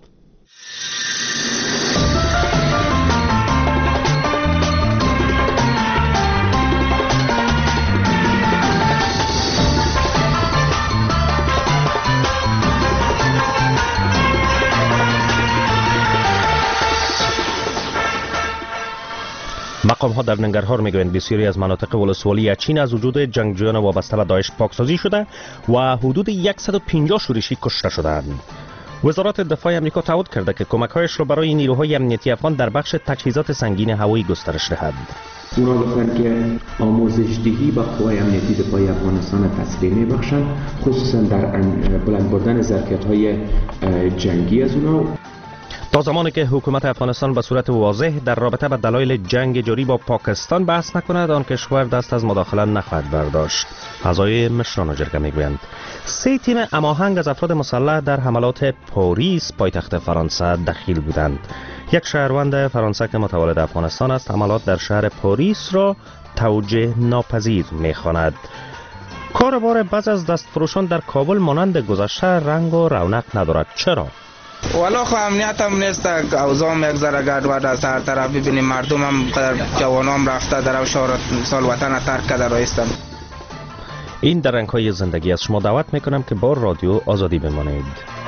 مقام ها در ننگرهار میگویند بسیاری از مناطق ولسوالی چین از وجود جنگجویان وابسته به داعش پاکسازی شده و حدود صد و پنجاه شورشی کشته شدند. وزارت دفاع آمریکا تعهد کرده که کمک‌هایش را برای نیروهای امنیتی افغان در بخش تجهیزات سنگین هوایی گسترش دهد. اونا گفتن که آموزش دهی با قوای امنیتی دفاعی افغانستان تسریع می‌بخشند، خصوصا در بلند بردن ظرفیت‌های جنگی از اونا. تا زمانی که حکومت افغانستان به صورت واضح در رابطه با دلایل جنگ جاری با پاکستان بحث نکند، آن کشور دست از مداخله نخواهد برداشت. اعضای مشران جرگه میگویند سه تیم هماهنگ از افراد مسلح در حملات پاریس پایتخت فرانسه دخیل بودند. یک شهروند فرانسه که متولد افغانستان است حملات در شهر پاریس را توجیه ناپذیر میخواند. کاروبار بعض از دستفروشان در کابل مانند گذشته رنگ و رونق ندارد. چرا؟ والا خو امنیت هم نیست، اوضاع هم یک ذره گډوډ است. هر طرف ببینیم مردم هم جوانام رفته در شهر سال وطن ترک کرده رایستن. این در رنگ‌های زندگی از شما دعوت میکنم که با رادیو آزادی بمانید.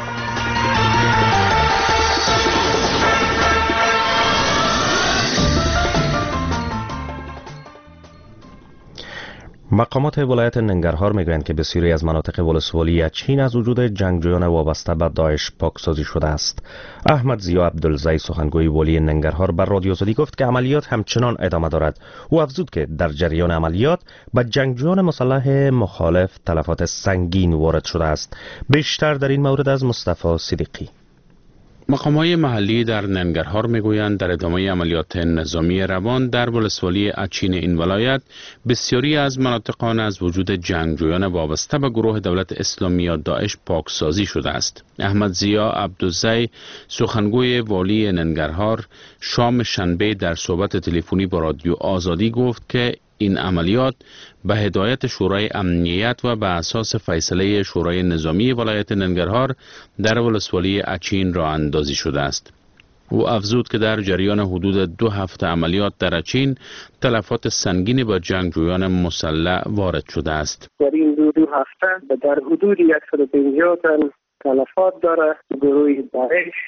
مقامات ولایت ننگرهار میگویند که بسیاری از مناطق ولسوالی چین از وجود جنگجویان وابسته به داعش پاکسازی شده است. احمد ضیا عبدالزی سخنگوی والی ننگرهار بر رادیو آزادی گفت که عملیات همچنان ادامه دارد. او افزود که در جریان عملیات به جنگجویان مسلح مخالف تلفات سنگین وارد شده است. بیشتر در این مورد از مصطفی صدیقی. مقامات محلی در ننگرهار میگویند در ادامه عملیات نظامی روان در ولسوالی اچین این ولایت بسیاری از مناطق آن از وجود جنگجویان وابسته به گروه دولت اسلامی داعش پاکسازی شده است. احمد ضیا عبدالزی سخنگوی والی ننگرهار شام شنبه در صحبت تلفنی با رادیو آزادی گفت که این عملیات به هدایت شورای امنیت و به اساس فیصله شورای نظامی ولایت ننگرهار در ولسوالی اچین راه اندازی شده است. او افزود که در جریان حدود دو هفته عملیات در اچین تلفات سنگینی با جنگجویان مسلح وارد شده است. در این دو دو هفته در حدود صد و پنجاه تن تلفات داره گروه داعش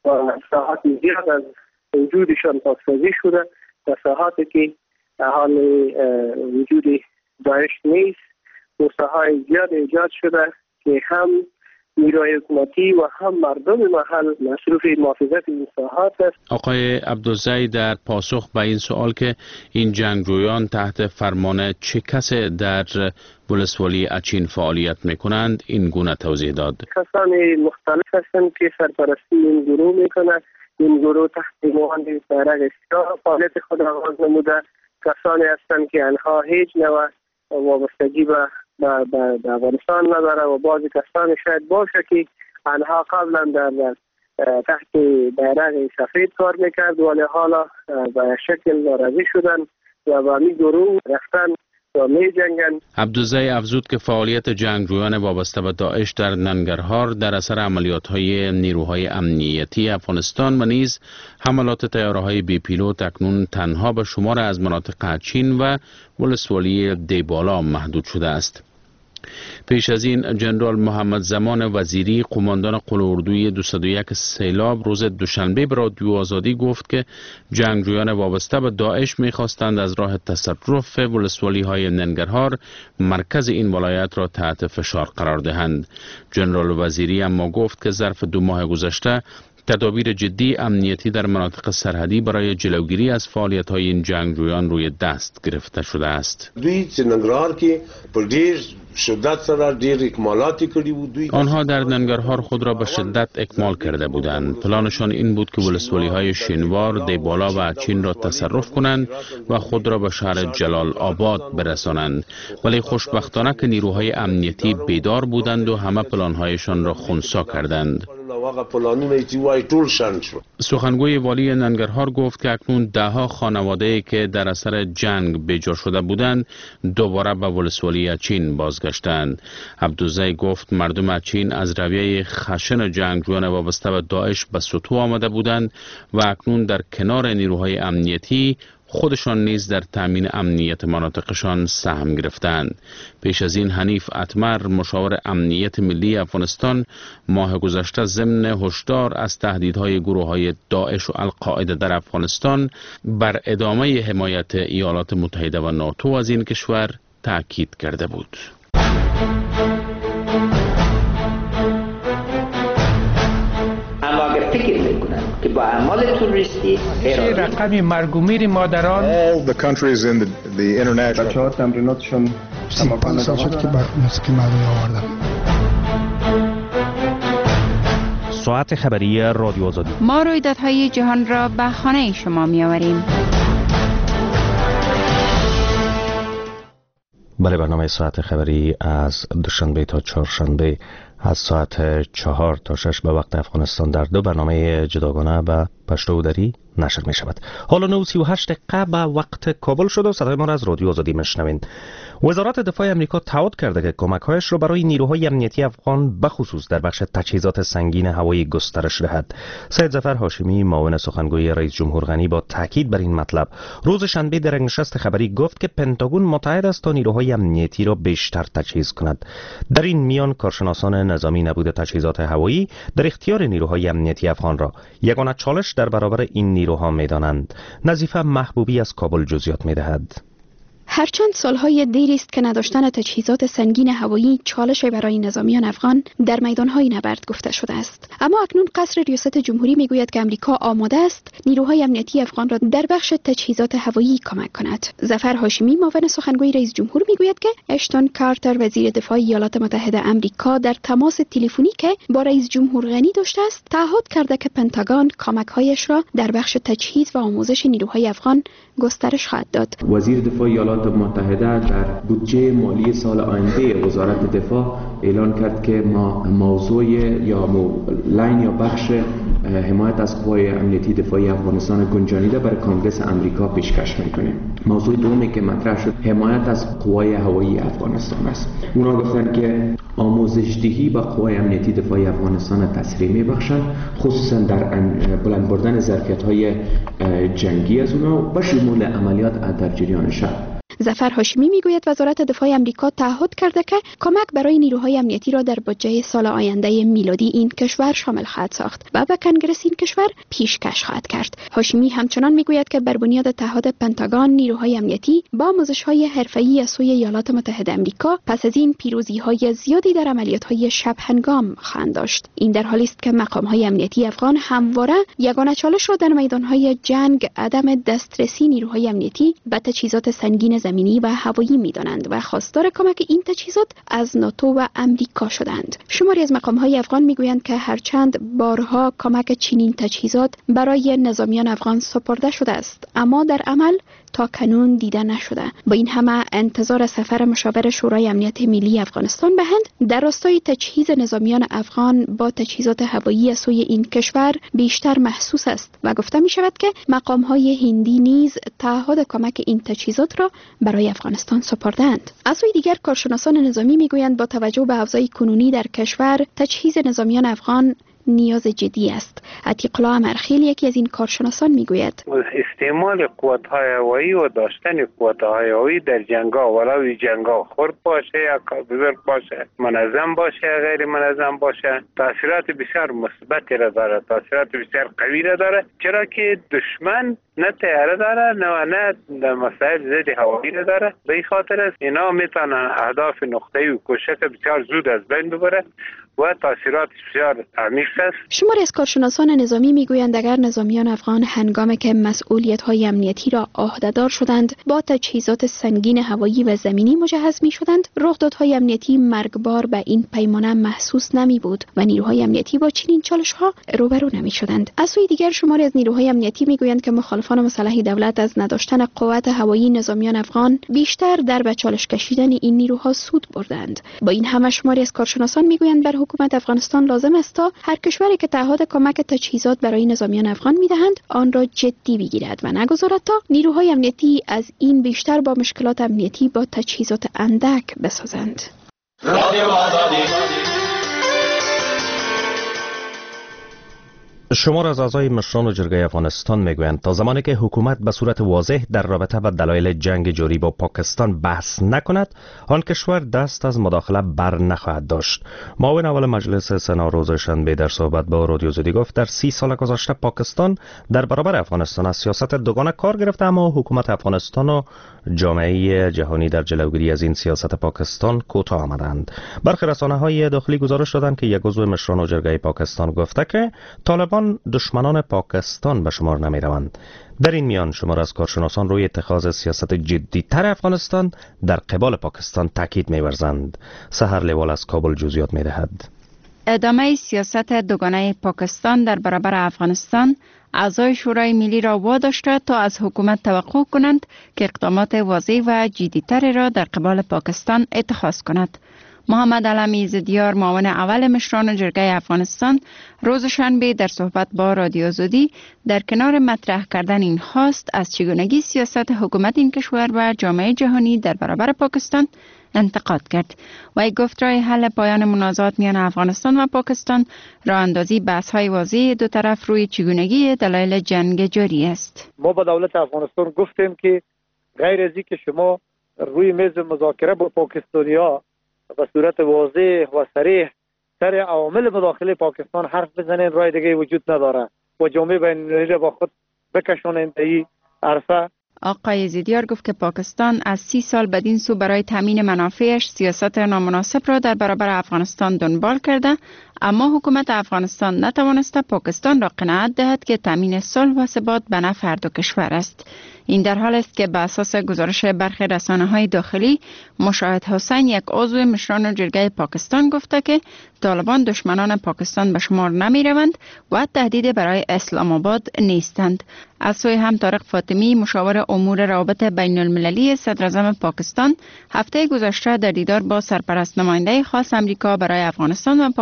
و ساحات زیاد از وجودشان پاکسازی شده و ساحاتی که حال وجود داعش نیست و ساحات زیاد ایجاد شده که هم نیروی حکومتی و هم مردم محل مصروف محافظت این ساحات است. آقای عبدالزی در پاسخ به این سوال که این جنگجویان تحت فرمان چه کسی در ولسوالی اچین فعالیت میکنند این گونه توضیح داد. کسان مختلف هستند که سرپرستی این گروه میکنند. این گروه تحت عنوان بیرق سیاه فعالیت خود آغاز نموده. کسانی هستند که آنها هیچ نوع وابستگی به به افغانستان نداره و بعضی کسان شاید باشه که آنها قبلا در تحت بیرق سفید کار میکرد ولی حالا به شکل ناراضی شدن و با این گروه رفتن و می جنگن. عبدالزی افزود که فعالیت جنگجویان وابسته به داعش در ننگرهار در اثر عملیات‌های نیروهای امنیتی افغانستان و نیز حملات طیاره‌های بی پیلوت اکنون تنها به شمار از مناطق اچین و ولسوالی دیبالا محدود شده است. پیش از این جنرال محمد زمان وزیری قماندان قول اردوی دویست و یک سیلاب روز دوشنبه به رادیو آزادی گفت که جنگجویان وابسته به داعش می‌خواستند از راه تصرف ولسوالی های ننگرهار مرکز این ولایت را تحت فشار قرار دهند. جنرال وزیری اما گفت که ظرف دو ماه گذشته تدابیر جدی امنیتی در مناطق سرحدی برای جلوگیری از فعالیت‌های این جنگجویان روی دست گرفته شده است. دوی چې ننګرهار کې په ډیر شدت سره ډیر اکمالاتی کړي وو. دوی آنها در ننگرهار خود را به شدت اکمال کرده بودند. پلانشان این بود که ولسوالی‌های شینوار، دیبالا و اچین را تصرف کنند و خود را به شهر جلال آباد برسانند. ولی خوشبختانه که نیروهای امنیتی بیدار بودند و همه پلان‌هایشان را خنثی کردند. سخنگوی والی ننگرهار گفت که اکنون دهها خانواده‌ای که در اثر جنگ بیجا شده بودند دوباره به ولسوالی اچین بازگشتند. عبدالزی گفت مردم اچین از رویه خشن جنگجویان وابسته به داعش به سطوح آمده بودند و اکنون در کنار نیروهای امنیتی خودشان نیز در تامین امنیت مناطقشان سهم گرفتند. پیش از این حنیف اتمر مشاور امنیت ملی افغانستان ماه گذشته ضمن هشدار از تهدیدهای گروه‌های داعش و القاعده در افغانستان بر ادامه حمایت ایالات متحده و ناتو از این کشور تاکید کرده بود. اما اگر فکر میکنن که با اعمال توریستی رقم مرگ و میر مادران all the countries in the, the international بچه‌ها تمریناتشون سی پنج سال شد که بر موسیقی مردمی آوردم. ساعت خبری رادیو آزادی. ما رویدادهای جهان را به خانه شما می‌آوریم. بله، برنامه ساعت خبری از دوشنبه تا چهارشنبه از ساعت چهار تا شش به وقت افغانستان در دو برنامه جداگانه به پشتو و دری نشر می شود. حالا نو سی و هشت دقیقه به وقت کابل شد و صدای ما را از رادیو آزادی میشنوید. وزارت دفاع امریکا تعهد کرده که کمک‌هایش را برای نیروهای امنیتی افغان بخصوص در بخش تجهیزات سنگین هوایی گسترش دهد. سید ظفر هاشمی معاون سخنگوی رئیس جمهور غنی با تاکید بر این مطلب روز شنبه در نشست خبری گفت که پنتاگون متعهد است تا نیروهای امنیتی را بیشتر تجهیز کند. در این میان کارشناسان نظامی نبود تجهیزات هوایی در اختیار نیروهای امنیتی افغان را یگانه چالش در برابر این نیروها می‌دانند. نظیفه محبوبی از کابل جزئیات می‌دهد. هرچند سالهای دیری است که نداشتن تجهیزات سنگین هوایی چالش برای نظامیان افغان در میدانهای نبرد گفته شده است، اما اکنون قصر ریاست جمهوری میگوید که امریکا آماده است نیروهای امنیتی افغان را در بخش تجهیزات هوایی کمک کند. ظفر هاشمی معاون سخنگوی رئیس جمهور میگوید که اشتون کارتر وزیر دفاع ایالات متحده آمریکا در تماس تلفنی که با رئیس جمهور غنی داشته است تعهد کرده که پنتاگون کمک‌هایش را در بخش تجهیز و آموزش نیروهای افغان گسترش خواهد داد. وزیر دفاع ایالات متحده در بودجه مالی سال آینده وزارت دفاع اعلان کرد که ما موضوع یا لاین یا بخش حمایت از قوای امنیتی دفاعی افغانستان گنجانیده برای کنگرس امریکا پیشکش میکنیم. موضوع دومی که مطرح شد حمایت از قوای هوایی افغانستان است. اونا گفتن که آموزش‌دهی با قوای امنیتی دفاعی افغانستان تسریع میبخشند، خصوصا در بلند بردن ظرفیت‌های جنگی از اونا و شمول عملیات در جریان شب. ظفر هاشمی میگوید وزارت دفاع آمریکا تعهد کرده که کمک برای نیروهای امنیتی را در بودجه سال آینده میلادی این کشور شامل خواهد ساخت و به کنگره این کشور پیشکش خواهد کرد. هاشمی همچنان میگوید که بر بنیاد تعهد پنتاگون نیروهای امنیتی با آموزش‌های حرفه‌ای از سوی ایالات متحده آمریکا پس از این پیروزی‌های زیادی در عملیات‌های شب هنگام خواهند داشت. این در حالی است که مقام‌های امنیتی افغان همواره یگانه چالش را در میدان‌های جنگ عدم دسترسی نیروهای امنیتی به تجهیزات سنگین زمینی و هوایی می‌دانند و خواستار کمک این تجهیزات از ناتو و امریکا شدند. شماری از مقام‌های افغان می‌گویند که هرچند بارها کمک چنین تجهیزات برای نظامیان افغان سپرده شده است، اما در عمل تا کنون دیده نشده. با این همه انتظار سفر مشاور شورای امنیت ملی افغانستان به هند در راستای تجهیز نظامیان افغان با تجهیزات هوایی از سوی این کشور بیشتر محسوس است و گفته می شود که مقام‌های هندی نیز تعهد کمک این تجهیزات را برای افغانستان سپردند. از سوی دیگر کارشناسان نظامی می گویند با توجه به اوضاع کنونی در کشور تجهیز نظامیان افغان نیاز جدی است. عتیق الله امرخیل یکی از این کارشناسان میگوید استعمال قوت‌های هوایی و داشتن قوت‌های هوایی در جنگ‌ها ولو جنگ‌ها خرد باشه یا بزرگ باشه، منظم باشه یا غیر منظم باشه، تاثیرات بسیار مثبتی را داره، تاثیرات بسیار قوی را داره، چرا که دشمن نه تیاره داره نه نه مسائل ضد هوایی را داره. به این خاطر است اینا میتونن اهداف نقطه‌ای و کوشش بسیار زود از بین ببره و تاثیرات بسیار عمیق است. شماری از کارشناسان نظامی میگویند اگر نظامیان افغان هنگامی که مسئولیت‌های امنیتی را عهده‌دار شدند با تجهیزات سنگین هوایی و زمینی مجهز می‌شدند، رخدادهای امنیتی مرگبار به این پیمانه محسوس نمی بود و نیروهای امنیتی با چنین چالش‌ها روبرو نمی‌شدند. از سوی دیگر شماری از نیروهای امنیتی میگویند که مخالفان مسلح دولت از نداشتن قوت هوایی نظامیان افغان بیشتر در به چالش کشیدن این نیروها سود بردند. با این همه شماری از کارشناسان میگویند بر حکومت افغانستان لازم است تا هر کشوری که تعهد کمک تجهیزات برای نظامیان افغان میدهند آن را جدی بگیرد و نگذارد تا نیروهای امنیتی از این بیشتر با مشکلات امنیتی با تجهیزات اندک بسازند. شمار از اعضای مشران جرگه افغانستان میگویند تا زمانی که حکومت به صورت واضح در رابطه با دلایل جنگ جاری با پاکستان بحث نکند، آن کشور دست از مداخله بر نخواهد داشت. معاون اول مجلس سنا روز شنبه در صحبت با رادیو زدی گفت در سی سال گذشته پاکستان در برابر افغانستان از سیاست دوگانه کار گرفته، اما حکومت افغانستان و جامعه جهانی در جلوگیری از این سیاست پاکستان کوتاه آمدند. برخی رسانه‌های داخلی گزارش دادند که یک عضو مشران جرگه پاکستان گفته که طالبان دشمنان پاکستان به شمار نمی روند. در این میان شمار از کارشناسان روی اتخاذ سیاست جدی‌تر افغانستان در قبال پاکستان تاکید می‌ورزند. سحر لیوال از کابل جزئیات می‌دهد. ادامه سیاست دوگانه پاکستان در برابر افغانستان اعضای شورای ملی را واداشته تا از حکومت توقع کنند که اقدامات واضح و جدی‌تر را در قبال پاکستان اتخاذ کند. محمد علمی زدیار معاون اول مشران جرگه افغانستان روز شنبه در صحبت با رادیو زدی در کنار مطرح کردن این خواست از چگونگی سیاست حکومت این کشور و جامعه جهانی در برابر پاکستان انتقاد کرد. وی گفت راه حل پایان منازعات میان افغانستان و پاکستان راه اندازی بحث های واضح دو طرف روی چگونگی دلایل جنگ جاری است. ما با دولت افغانستان گفتیم که غیر از اینکه شما روی میز مذاکره با پاکستانی‌ها به صورت واضح و صریح سر عوامل مداخله پاکستان حرف بزنین، راه دیگه وجود نداره و جامعه بین‌المللی با خود بکشانند این عرصه. آقای زیدیار گفت که پاکستان از سی سال بدین سو برای تامین منافعش سیاست نامناسب را در برابر افغانستان دنبال کرده، اما حکومت افغانستان نتوانسته پاکستان را قناعت دهد که تامین صلح و ثبات به نفع هر دو کشور است. این در حال است که به اساس گزارش برخی رسانه‌های داخلی، مشاهد حسین یک عضو مشران جرگه پاکستان گفته که طالبان دشمنان پاکستان به شمار نمی روند و تهدید برای اسلام آباد نیستند. از سوی هم طارق فاطمی مشاور امور روابط بین المللی صدر اعظم پاکستان هفته گذشته در دیدار با سرپرست نماینده خاص امریکا برای افغانستان و پاکستان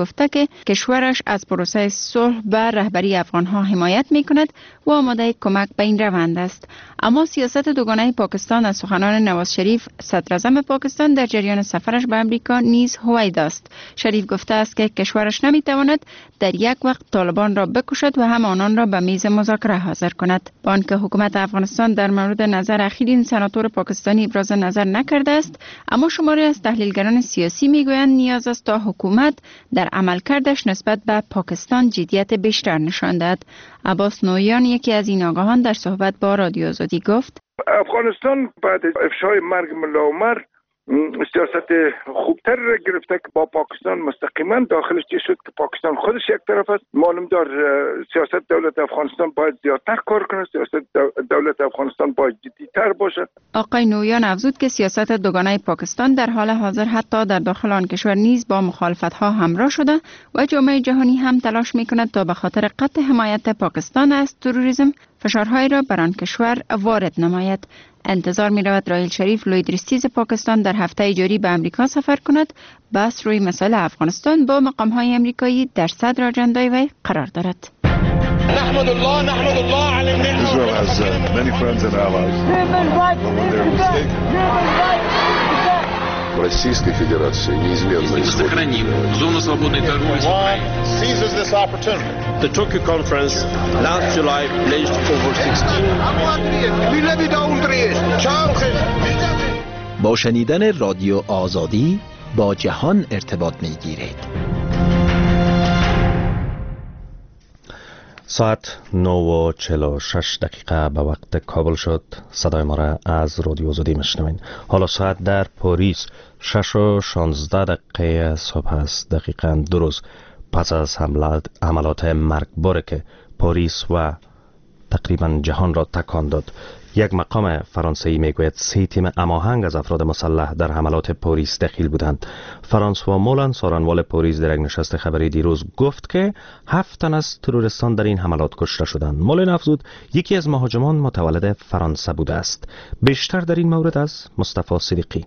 گفته که کشورش از پروسه صلح به رهبری افغانها حمایت می کند و آماده کمک به این روند است. اما سیاست دوگانه پاکستان از سخنان نواز شریف صدر اعظم پاکستان در جریان سفرش به امریکا نیز هویدا است. شریف گفته است که کشورش نمی تواند در یک وقت طالبان را بکشد و هم آنان را به میز مذاکره حاضر کند. با آنکه حکومت افغانستان در مورد نظر اخیر این سناتور پاکستانی ابراز نظر نکرده است، اما شماری از تحلیلگران سیاسی میگویند نیاز است تا حکومت در عملکردش نسبت به پاکستان جدیت بیشتر نشان دهد. عباس نویان یکی از این آگاهان در صحبت با رادیو آزادی گفت: افغانستان بعد از افشای مرگ ملا عمر سیاست خوبتر را گرفته که با پاکستان مستقیما داخلش چی شد که پاکستان خودش یک طرف است. معلوم دار سیاست دولت افغانستان باید زیادتر کار کنه، سیاست دولت افغانستان باید جدیتر باشه. آقای نویان افزود که سیاست دوگانه پاکستان در حال حاضر حتی در داخل آن کشور نیز با مخالفت ها همراه شده و جامعه جهانی هم تلاش می کند تا به خاطر قطع حمایت پاکستان از تروریسم فشارهای را بر آن کشور وارد نماید. انتظار می رود رائیل شریف لوی درستیز پاکستان در هفته جاری به امریکا سفر کند. بس روی مسئله افغانستان با مقام های امریکایی در صدر اجندای وی قرار دارد. نحمد الله نحمد الله علی النعمة. Israel has uh, many friends and allies. Российской Федерации неизменно сохраним зону свободной торговли с Украиной. Seizes this opportunity. The Tokyo conference last July pledged over sixteen. با شنیدن رادیو آزادی با جهان ارتباط می‌گیرید. ساعت نه و چهل و شش دقیقه به وقت کابل شد. صدای ما را از رادیو آزادی میشنوین. حالا ساعت در پاریس شش و شانزده دقیقه صبح است. دقیقاً دو روز پس از حملات حملات مرگباری که پاریس و تقریبا جهان را تکان داد. یک مقام فرانسوی میگوید سه تیم هماهنگ از افراد مسلح در حملات پاریس دخیل بودند. فرانسوا مولن سارنوال پاریس در یک نشست خبری دیروز گفت که هفت تن از تروریستان در این حملات کشته شدند. مولن افزود یکی از مهاجمان متولد فرانسه بوده است. بیشتر در این مورد از مصطفی صدیقی.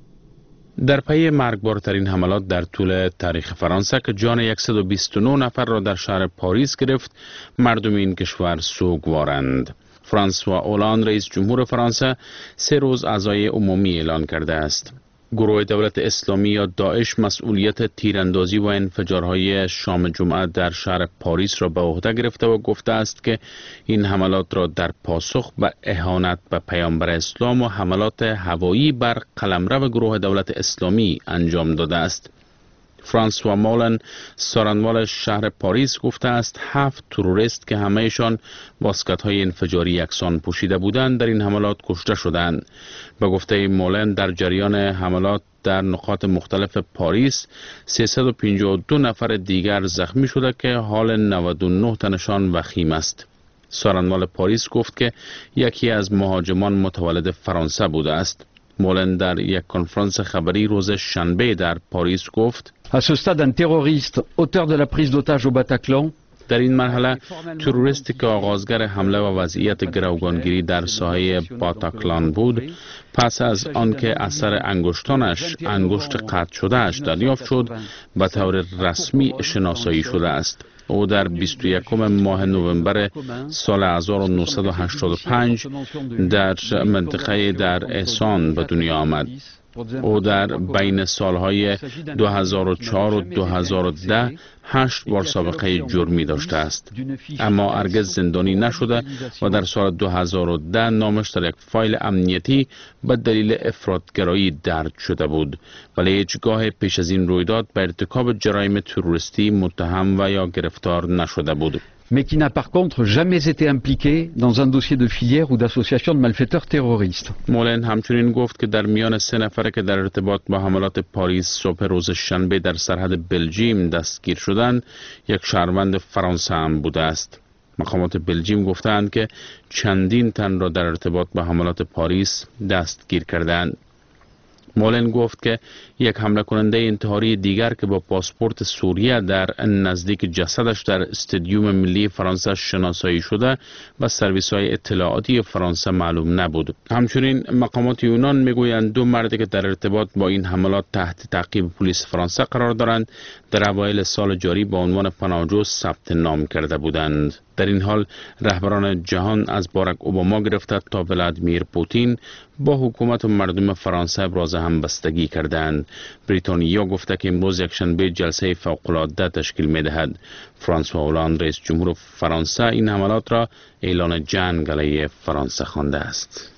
در پی مرگبارترین حملات در طول تاریخ فرانسه که جان صد و بیست و نه نفر را در شهر پاریس گرفت، مردم این کشور سوگوارند. فرانسوا اولاند رئیس جمهور فرانسه سه روز عزای عمومی اعلان کرده است. گروه دولت اسلامی یا داعش مسئولیت تیراندازی و انفجارهای شام جمعه در شهر پاریس را به عهده گرفته و گفته است که این حملات را در پاسخ به اهانت به پیامبر اسلام و حملات هوایی بر قلمرو گروه دولت اسلامی انجام داده است. فرانسوا مولن سارنوال شهر پاریس گفته است هفت تروریست که همهشان واسکت‌های انفجاری یکسان پوشیده بودند در این حملات کشته شدند. به گفته مولن در جریان حملات در نقاط مختلف پاریس سیصد و پنجاه و دو نفر دیگر زخمی شده که حال نود و نه تنشان وخیم است. سارنوال پاریس گفت که یکی از مهاجمان متولد فرانسه بوده است. مولن در یک کنفرانس خبری روز شنبه در پاریس گفت À ce stade, un terroriste auteur de la prise d'otage au Bataclan در این مرحله تروریستی که آغازگر حمله و وضعیت گروگانگیری در ساحه باتاکلان بود، پس از آنکه اثر انگشتانش انگشت قطع شده اش دریافت شد به طور رسمی شناسایی شده است. او در بیست و یکم ماه نوامبر سال هزار و نهصد و هشتاد و پنج در منطقه در احسان به دنیا آمد. او در بین سالهای دو هزار و چهار و دو هزار و ده هشت بار سابقه جرمی داشته است، اما هرگز زندانی نشده و در سال دو هزار و ده نامش در یک فایل امنیتی به دلیل افراطگرایی درج شده بود، ولی هیچگاه پیش از این رویداد به ارتکاب جرایم تروریستی متهم و یا گرفتار نشده بود. mais qui n'a par contre jamais été impliqué dans un dossier de filière ou d'association de malfaiteurs terroristes. مولن همچنین گفت که در میان سه نفر که در ارتباط با حملات پاریس صبح روز شنبه در سرحد بلژیم دستگیر شدند، یک شهروند فرانسه هم بوده است. مقامات بلژیم گفتند که چندین تن را در ارتباط با حملات پاریس دستگیر کردند. مولن گفت که یک حمله کننده انتحاری دیگر که با پاسپورت سوریه در نزدیک جسدش در استادیوم ملی فرانسه شناسایی شده و سرویس های اطلاعاتی فرانسه معلوم نبود. همچنین مقامات یونان میگویند دو مردی که در ارتباط با این حملات تحت تعقیب پلیس فرانسه قرار دارند در اوایل سال جاری با عنوان پناهجو ثبت نام کرده بودند. در این حال رهبران جهان از باراک اوباما گرفته تا ولادیمیر پوتین با حکومت و مردم فرانسه ابراز همبستگی کردند. بریتانیا گفته که امروز یکشنبه جلسه فوق‌العاده تشکیل می‌دهد. فرانسوا هولند رئیس جمهور فرانسه این حملات را اعلان جنگ علیه فرانسه خوانده است.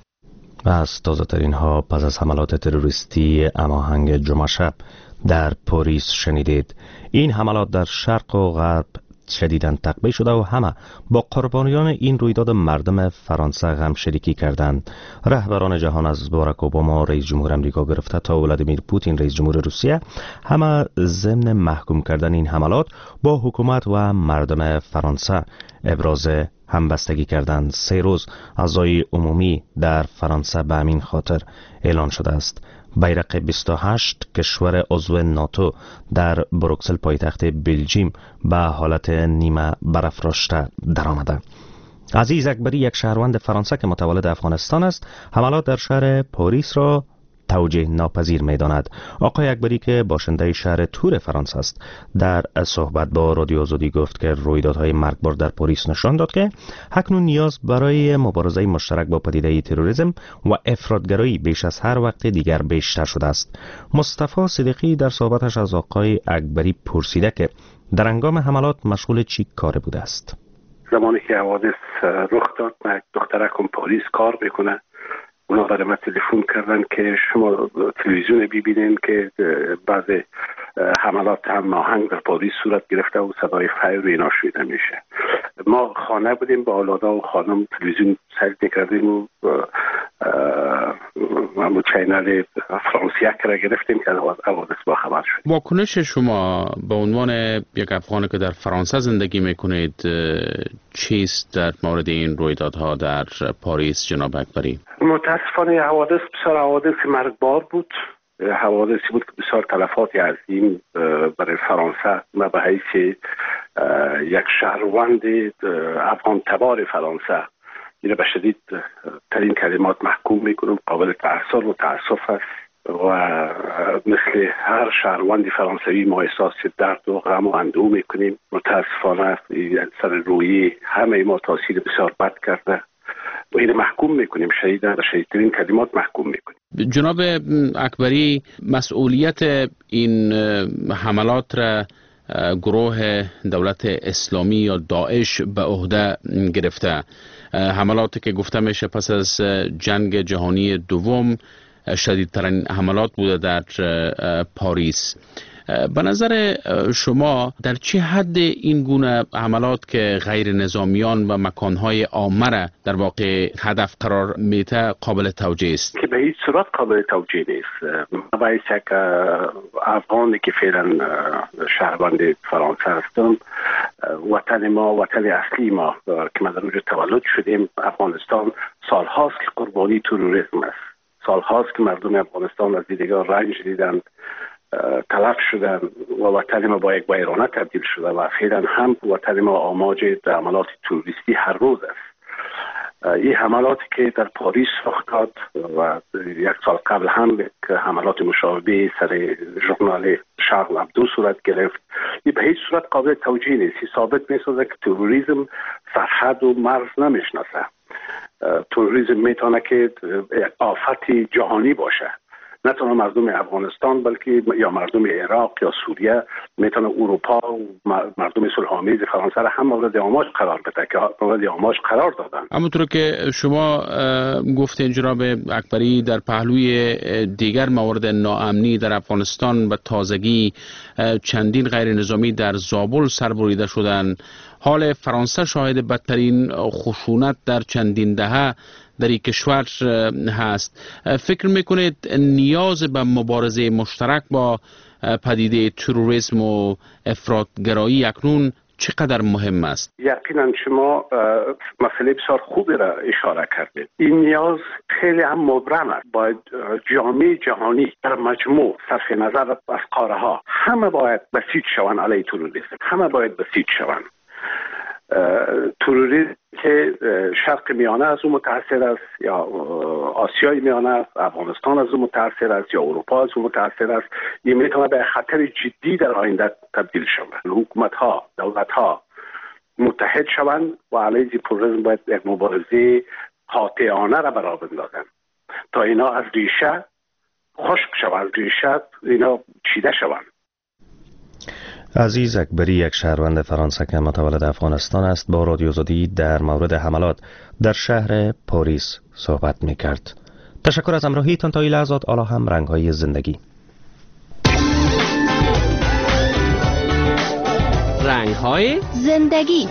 از تازه ترین ها پس از حملات تروریستی هماهنگ جمعه شب در پاریس شنیدید. این حملات در شرق و غرب شدیداً تقبیح شده و همه با قربانیان این رویداد مردم فرانسه غم شریکی کردند. رهبران جهان از باراک اوباما رئیس جمهور امریکا گرفته تا ولادیمیر پوتین رئیس جمهور روسیه همه ضمن محکوم کردن این حملات با حکومت و مردم فرانسه ابراز همبستگی کردند. سه روز عزای عمومی در فرانسه به همین خاطر اعلان شده است. بیرق بیست و هشت کشور عضو ناتو در بروکسل پایتخت بلژیم به حالت نیمه برافراشته درآمده. عزیز اکبری یک شهروند فرانسه که متولد افغانستان است حملات در شهر پاریس را توجیه ناپذیر می داند. آقای اکبری که باشنده شهر تور فرانسه است در صحبت با رادیو آزادی گفت که رویدادهای مرگبار در پاریس نشان داد که اکنون نیاز برای مبارزه مشترک با پدیده تروریسم و افراطگرایی بیش از هر وقت دیگر بیشتر شده است. مصطفی صدیقی در صحبتش از آقای اکبری پرسیده که در هنگام حملات مشغول چی کار بوده است. زمانی که حوادث رخ داد من دخترکم پاریس کار میکنه، اونا برای من تلفن کردن که شما تلویزیون ببینین که بعض حملات هم آهنگ در پاریس صورت گرفته و صدای فایر و اینا شنیده میشه. ما خانه بودیم با اولادا و خانم تلویزیون سر میکردیم و ما چینل فرانسیه را گرفتیم که حوادث با خبر شد. واکنش شما به عنوان یک افغانی که در فرانسه زندگی میکنید چیست در مورد این رویدادها در پاریس جناب اکبری؟ متاسفانه حوادث بسیار حوادث مرگبار بود. حوادثی بود که بسیار تلفات عظیم برای فرانسه و به حیث یک شهروند افغان تبار فرانسه این به شدید ترین کلمات محکوم میکنم. قابل تأثیر و تأسف است و مثل هر شهروند فرانسوی ما احساس درد و غم و اندوه میکنیم. متاسفانه سر روی همه ما تاثیر بسیار بد کرده و این محکوم میکنیم، شهید و شهیدترین کلمات محکوم میکنیم. جناب اکبری، مسئولیت این حملات را گروه دولت اسلامی یا داعش به عهده گرفته. حملاتی که گفته میشه پس از جنگ جهانی دوم شدیدترین حملات بوده در پاریس. به نظر شما در چه حد این گونه حملات که غیر نظامیان و مکانهای عامه را در واقع هدف قرار میده قابل توجیه است؟ که به هیچ صورت قابل توجیه نیست. باید یک افغانی که فعلا شهروند فرانسه هستم، وطن ما، وطن اصلی ما که ما در اونجا تولد شدیم، افغانستان سالهاست که قربانی تروریسم است. سالهاست که مردم افغانستان از دیدگاه رنج دیدند، تلف شدن و وطن ما با یک ویرانه تبدیل شده و فعلا هم وطن ما آماج حملات تروریستی هر روز است. این حملاتی که در پاریس رخ داد و یک سال قبل هم یک حملات مشابه سر ژورنال شارل ابدو صورت گرفت، این به هیچ صورت قابل توجیه نیست. ثابت می‌سازه که تروریسم سرحد و مرز نمیشناسه. تروریسم میتونه که آفت جهانی باشه، نه تنها مردم افغانستان بلکه یا مردم عراق یا سوریه، میتونه اروپا و مردم صلح‌آمیز فرانسه را هم مورد آماج قرار بده که مورد آماج قرار دادن. همونطور که شما گفتین جناب اکبری، در پهلوی دیگر موارد ناامنی در افغانستان و تازگی چندین غیر نظامی در زابل سربریده شدند. حال فرانسه شاهد بدترین خشونت در چندین دهه در این کشور هست. فکر میکنید نیاز به مبارزه مشترک با پدیده تروریسم و افراطگرایی اکنون چقدر مهم است؟ یقینا شما مسئله بسیار خوبی را اشاره کردید. این نیاز خیلی هم مبرم است. باید جامعه جهانی در مجموع صرف نظر از قاره ها همه باید بسیج شوند علیه تروریسم، همه باید بسیج شوند. تروریسم که شرق میانه از اون متاثر است یا آسیای میانه است، افغانستان از اون متاثر است یا اروپا از اون متاثر است، این میتونه به خطر جدی در آینده تبدیل شود. حکومت ها، دولت ها متحد شوند و علیه تروریسم باید یک مبارزه قاطعانه را برا بندازند تا اینا از ریشه خشک شوند، از ریشه اینا چیده شوند. عزیز اکبری، یک شهروند فرانسه که متولد افغانستان است، با رادیو آزادی در مورد حملات در شهر پاریس صحبت می کرد. تشکر از همراهیتان تا این لحظات. حالا هم رنگ‌های زندگی. رنگ‌های زندگی.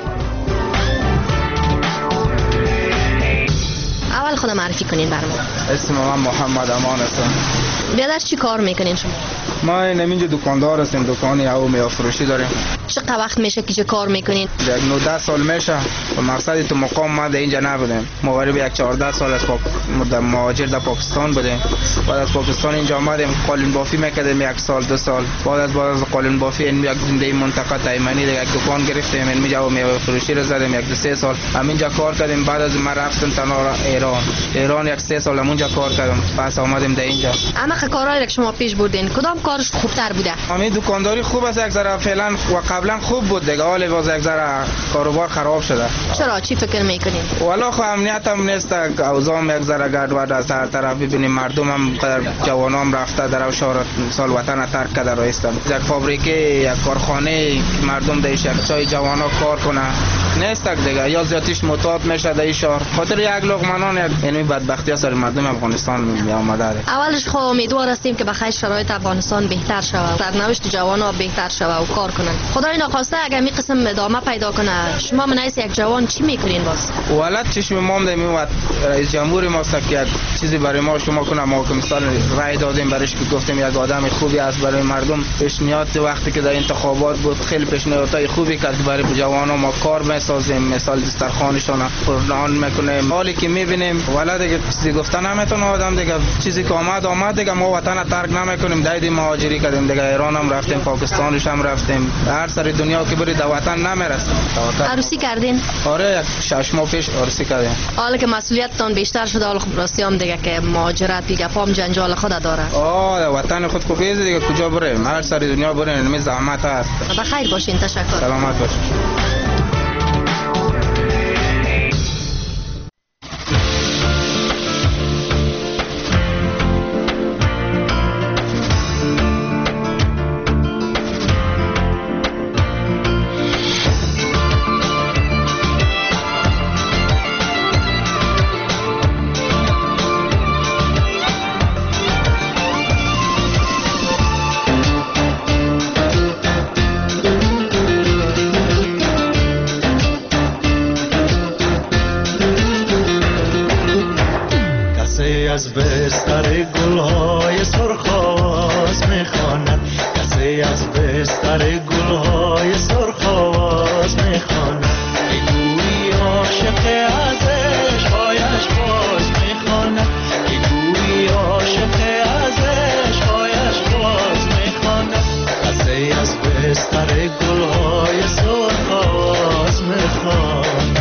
اول خودم معرفی کنین برام. اسم من محمد امان هستم. بیادر چی کار میکنین شما؟ ما اینجا دکاندار هستیم، دکانی او میوه فروشی داریم. چقدر وقت میشه که چه کار میکنین؟ یک نوده سال میشه. و مقصدی تو مقام ما در اینجا نبودیم. ما قریب یک چهارده سال از مهاجر در پاکستان بودیم. بعد از پاکستان اینجا آمدیم، قالین بافی میکردیم یک سال دو سال. بعد از بعد از قالین بافی این یک زنده منطقه تایمنی یک دکان گرفتیم، اینجا میوه فروشی رو زدیم یک دو سه سال. همینجا کار کردیم. بعد از ما رفتیم تنها ایران. ایران یک سه سال همونجا کار کردم. پس آمدیم در اینجا. اما کارهایی که شما پیش بردین کدام کارش خوبتر بوده؟ همین دکانداری خوب است، یک ذره فعلا و قبلا خوب بود دیگه، حالا باز یک ذره کاروبار خراب شده. چرا چی فکر میکنین؟ والا خو امنیت هم نیست، اوضاع یک ذره گډوډ است. هر طرف ببینیم مردم هم قدر جوانام رفته در شهر سال وطن ترک کرده رایستن. یک فابریکه یک کارخانه مردم دیش یک چای جوانا کار کنه نیست دیگه، یا زیاتیش معتاد میشه در شهر خاطر یک لقمه نان. یعنی بدبختی است مردم افغانستان می آمده. اولش خو امیدوار هستیم که بخیر شرایط افغانستان بهتر شود، سرنوشت جوان‌ها بهتر شود و کار کنند. خدای ناخواسته اگر می قسم ادامه پیدا کنه، شما منایس یک جوان چی میکنین باز؟ ولات چشم مام دمی وقت رئیس جمهور ما است که چیزی برای ما شما کنه، ما که مثلا رای دادیم برایش که گفتیم یک آدم خوبی است برای مردم. پیشنهاد وقتی که در انتخابات بود خیلی پیشنهادهای خوبی کرد برای جوانان. ما کار میسازیم، مثال دسترخوانشون پرنان میکنیم. حالی که میبینیم ولا دیگه چیزی گفتن نمیتونه آدم دیگه، چیزی که آمد آمد دیگه. ما وطن ترک نمیکنیم، دایدی مهاجری کردیم دیگه، ایران هم رفتیم، پاکستانش هم رفتیم، هر سر دنیا که بری در وطن نمیرسیم. عروسی کردین؟ آره یک شش ماه پیش عروسی کردیم. حالا که مسئولیتتان بیشتر شده، حالا خب راستی هم دیگه که مهاجرت دیگه پام جنجال خود داره. آه وطن خود کو بیز دیگه کجا بریم، هر سر دنیا بریم، می زحمت هست. بخیر باشین، تشکر. سلامت باشین. از بستر گلهای سرخ میخواند، کسی از بستر گلهای سرخ میخواند، که گویی عاشق از عشقایش باز میخواند، که گویی عاشق از عشقایش باز میخواند، کسی از بستر گلهای سرخ میخواند.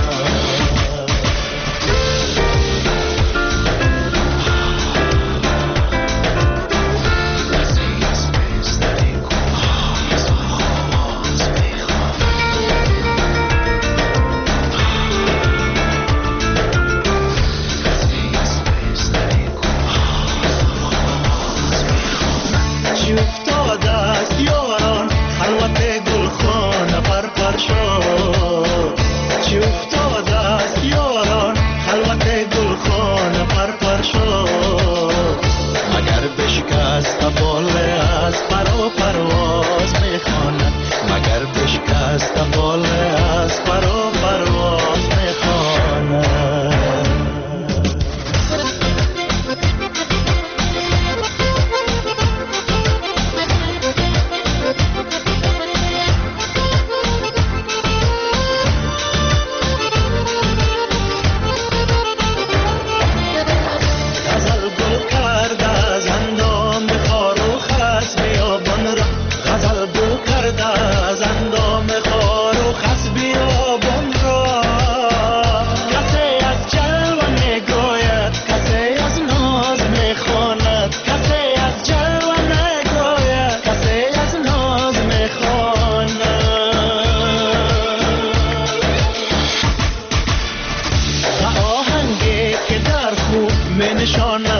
نشانه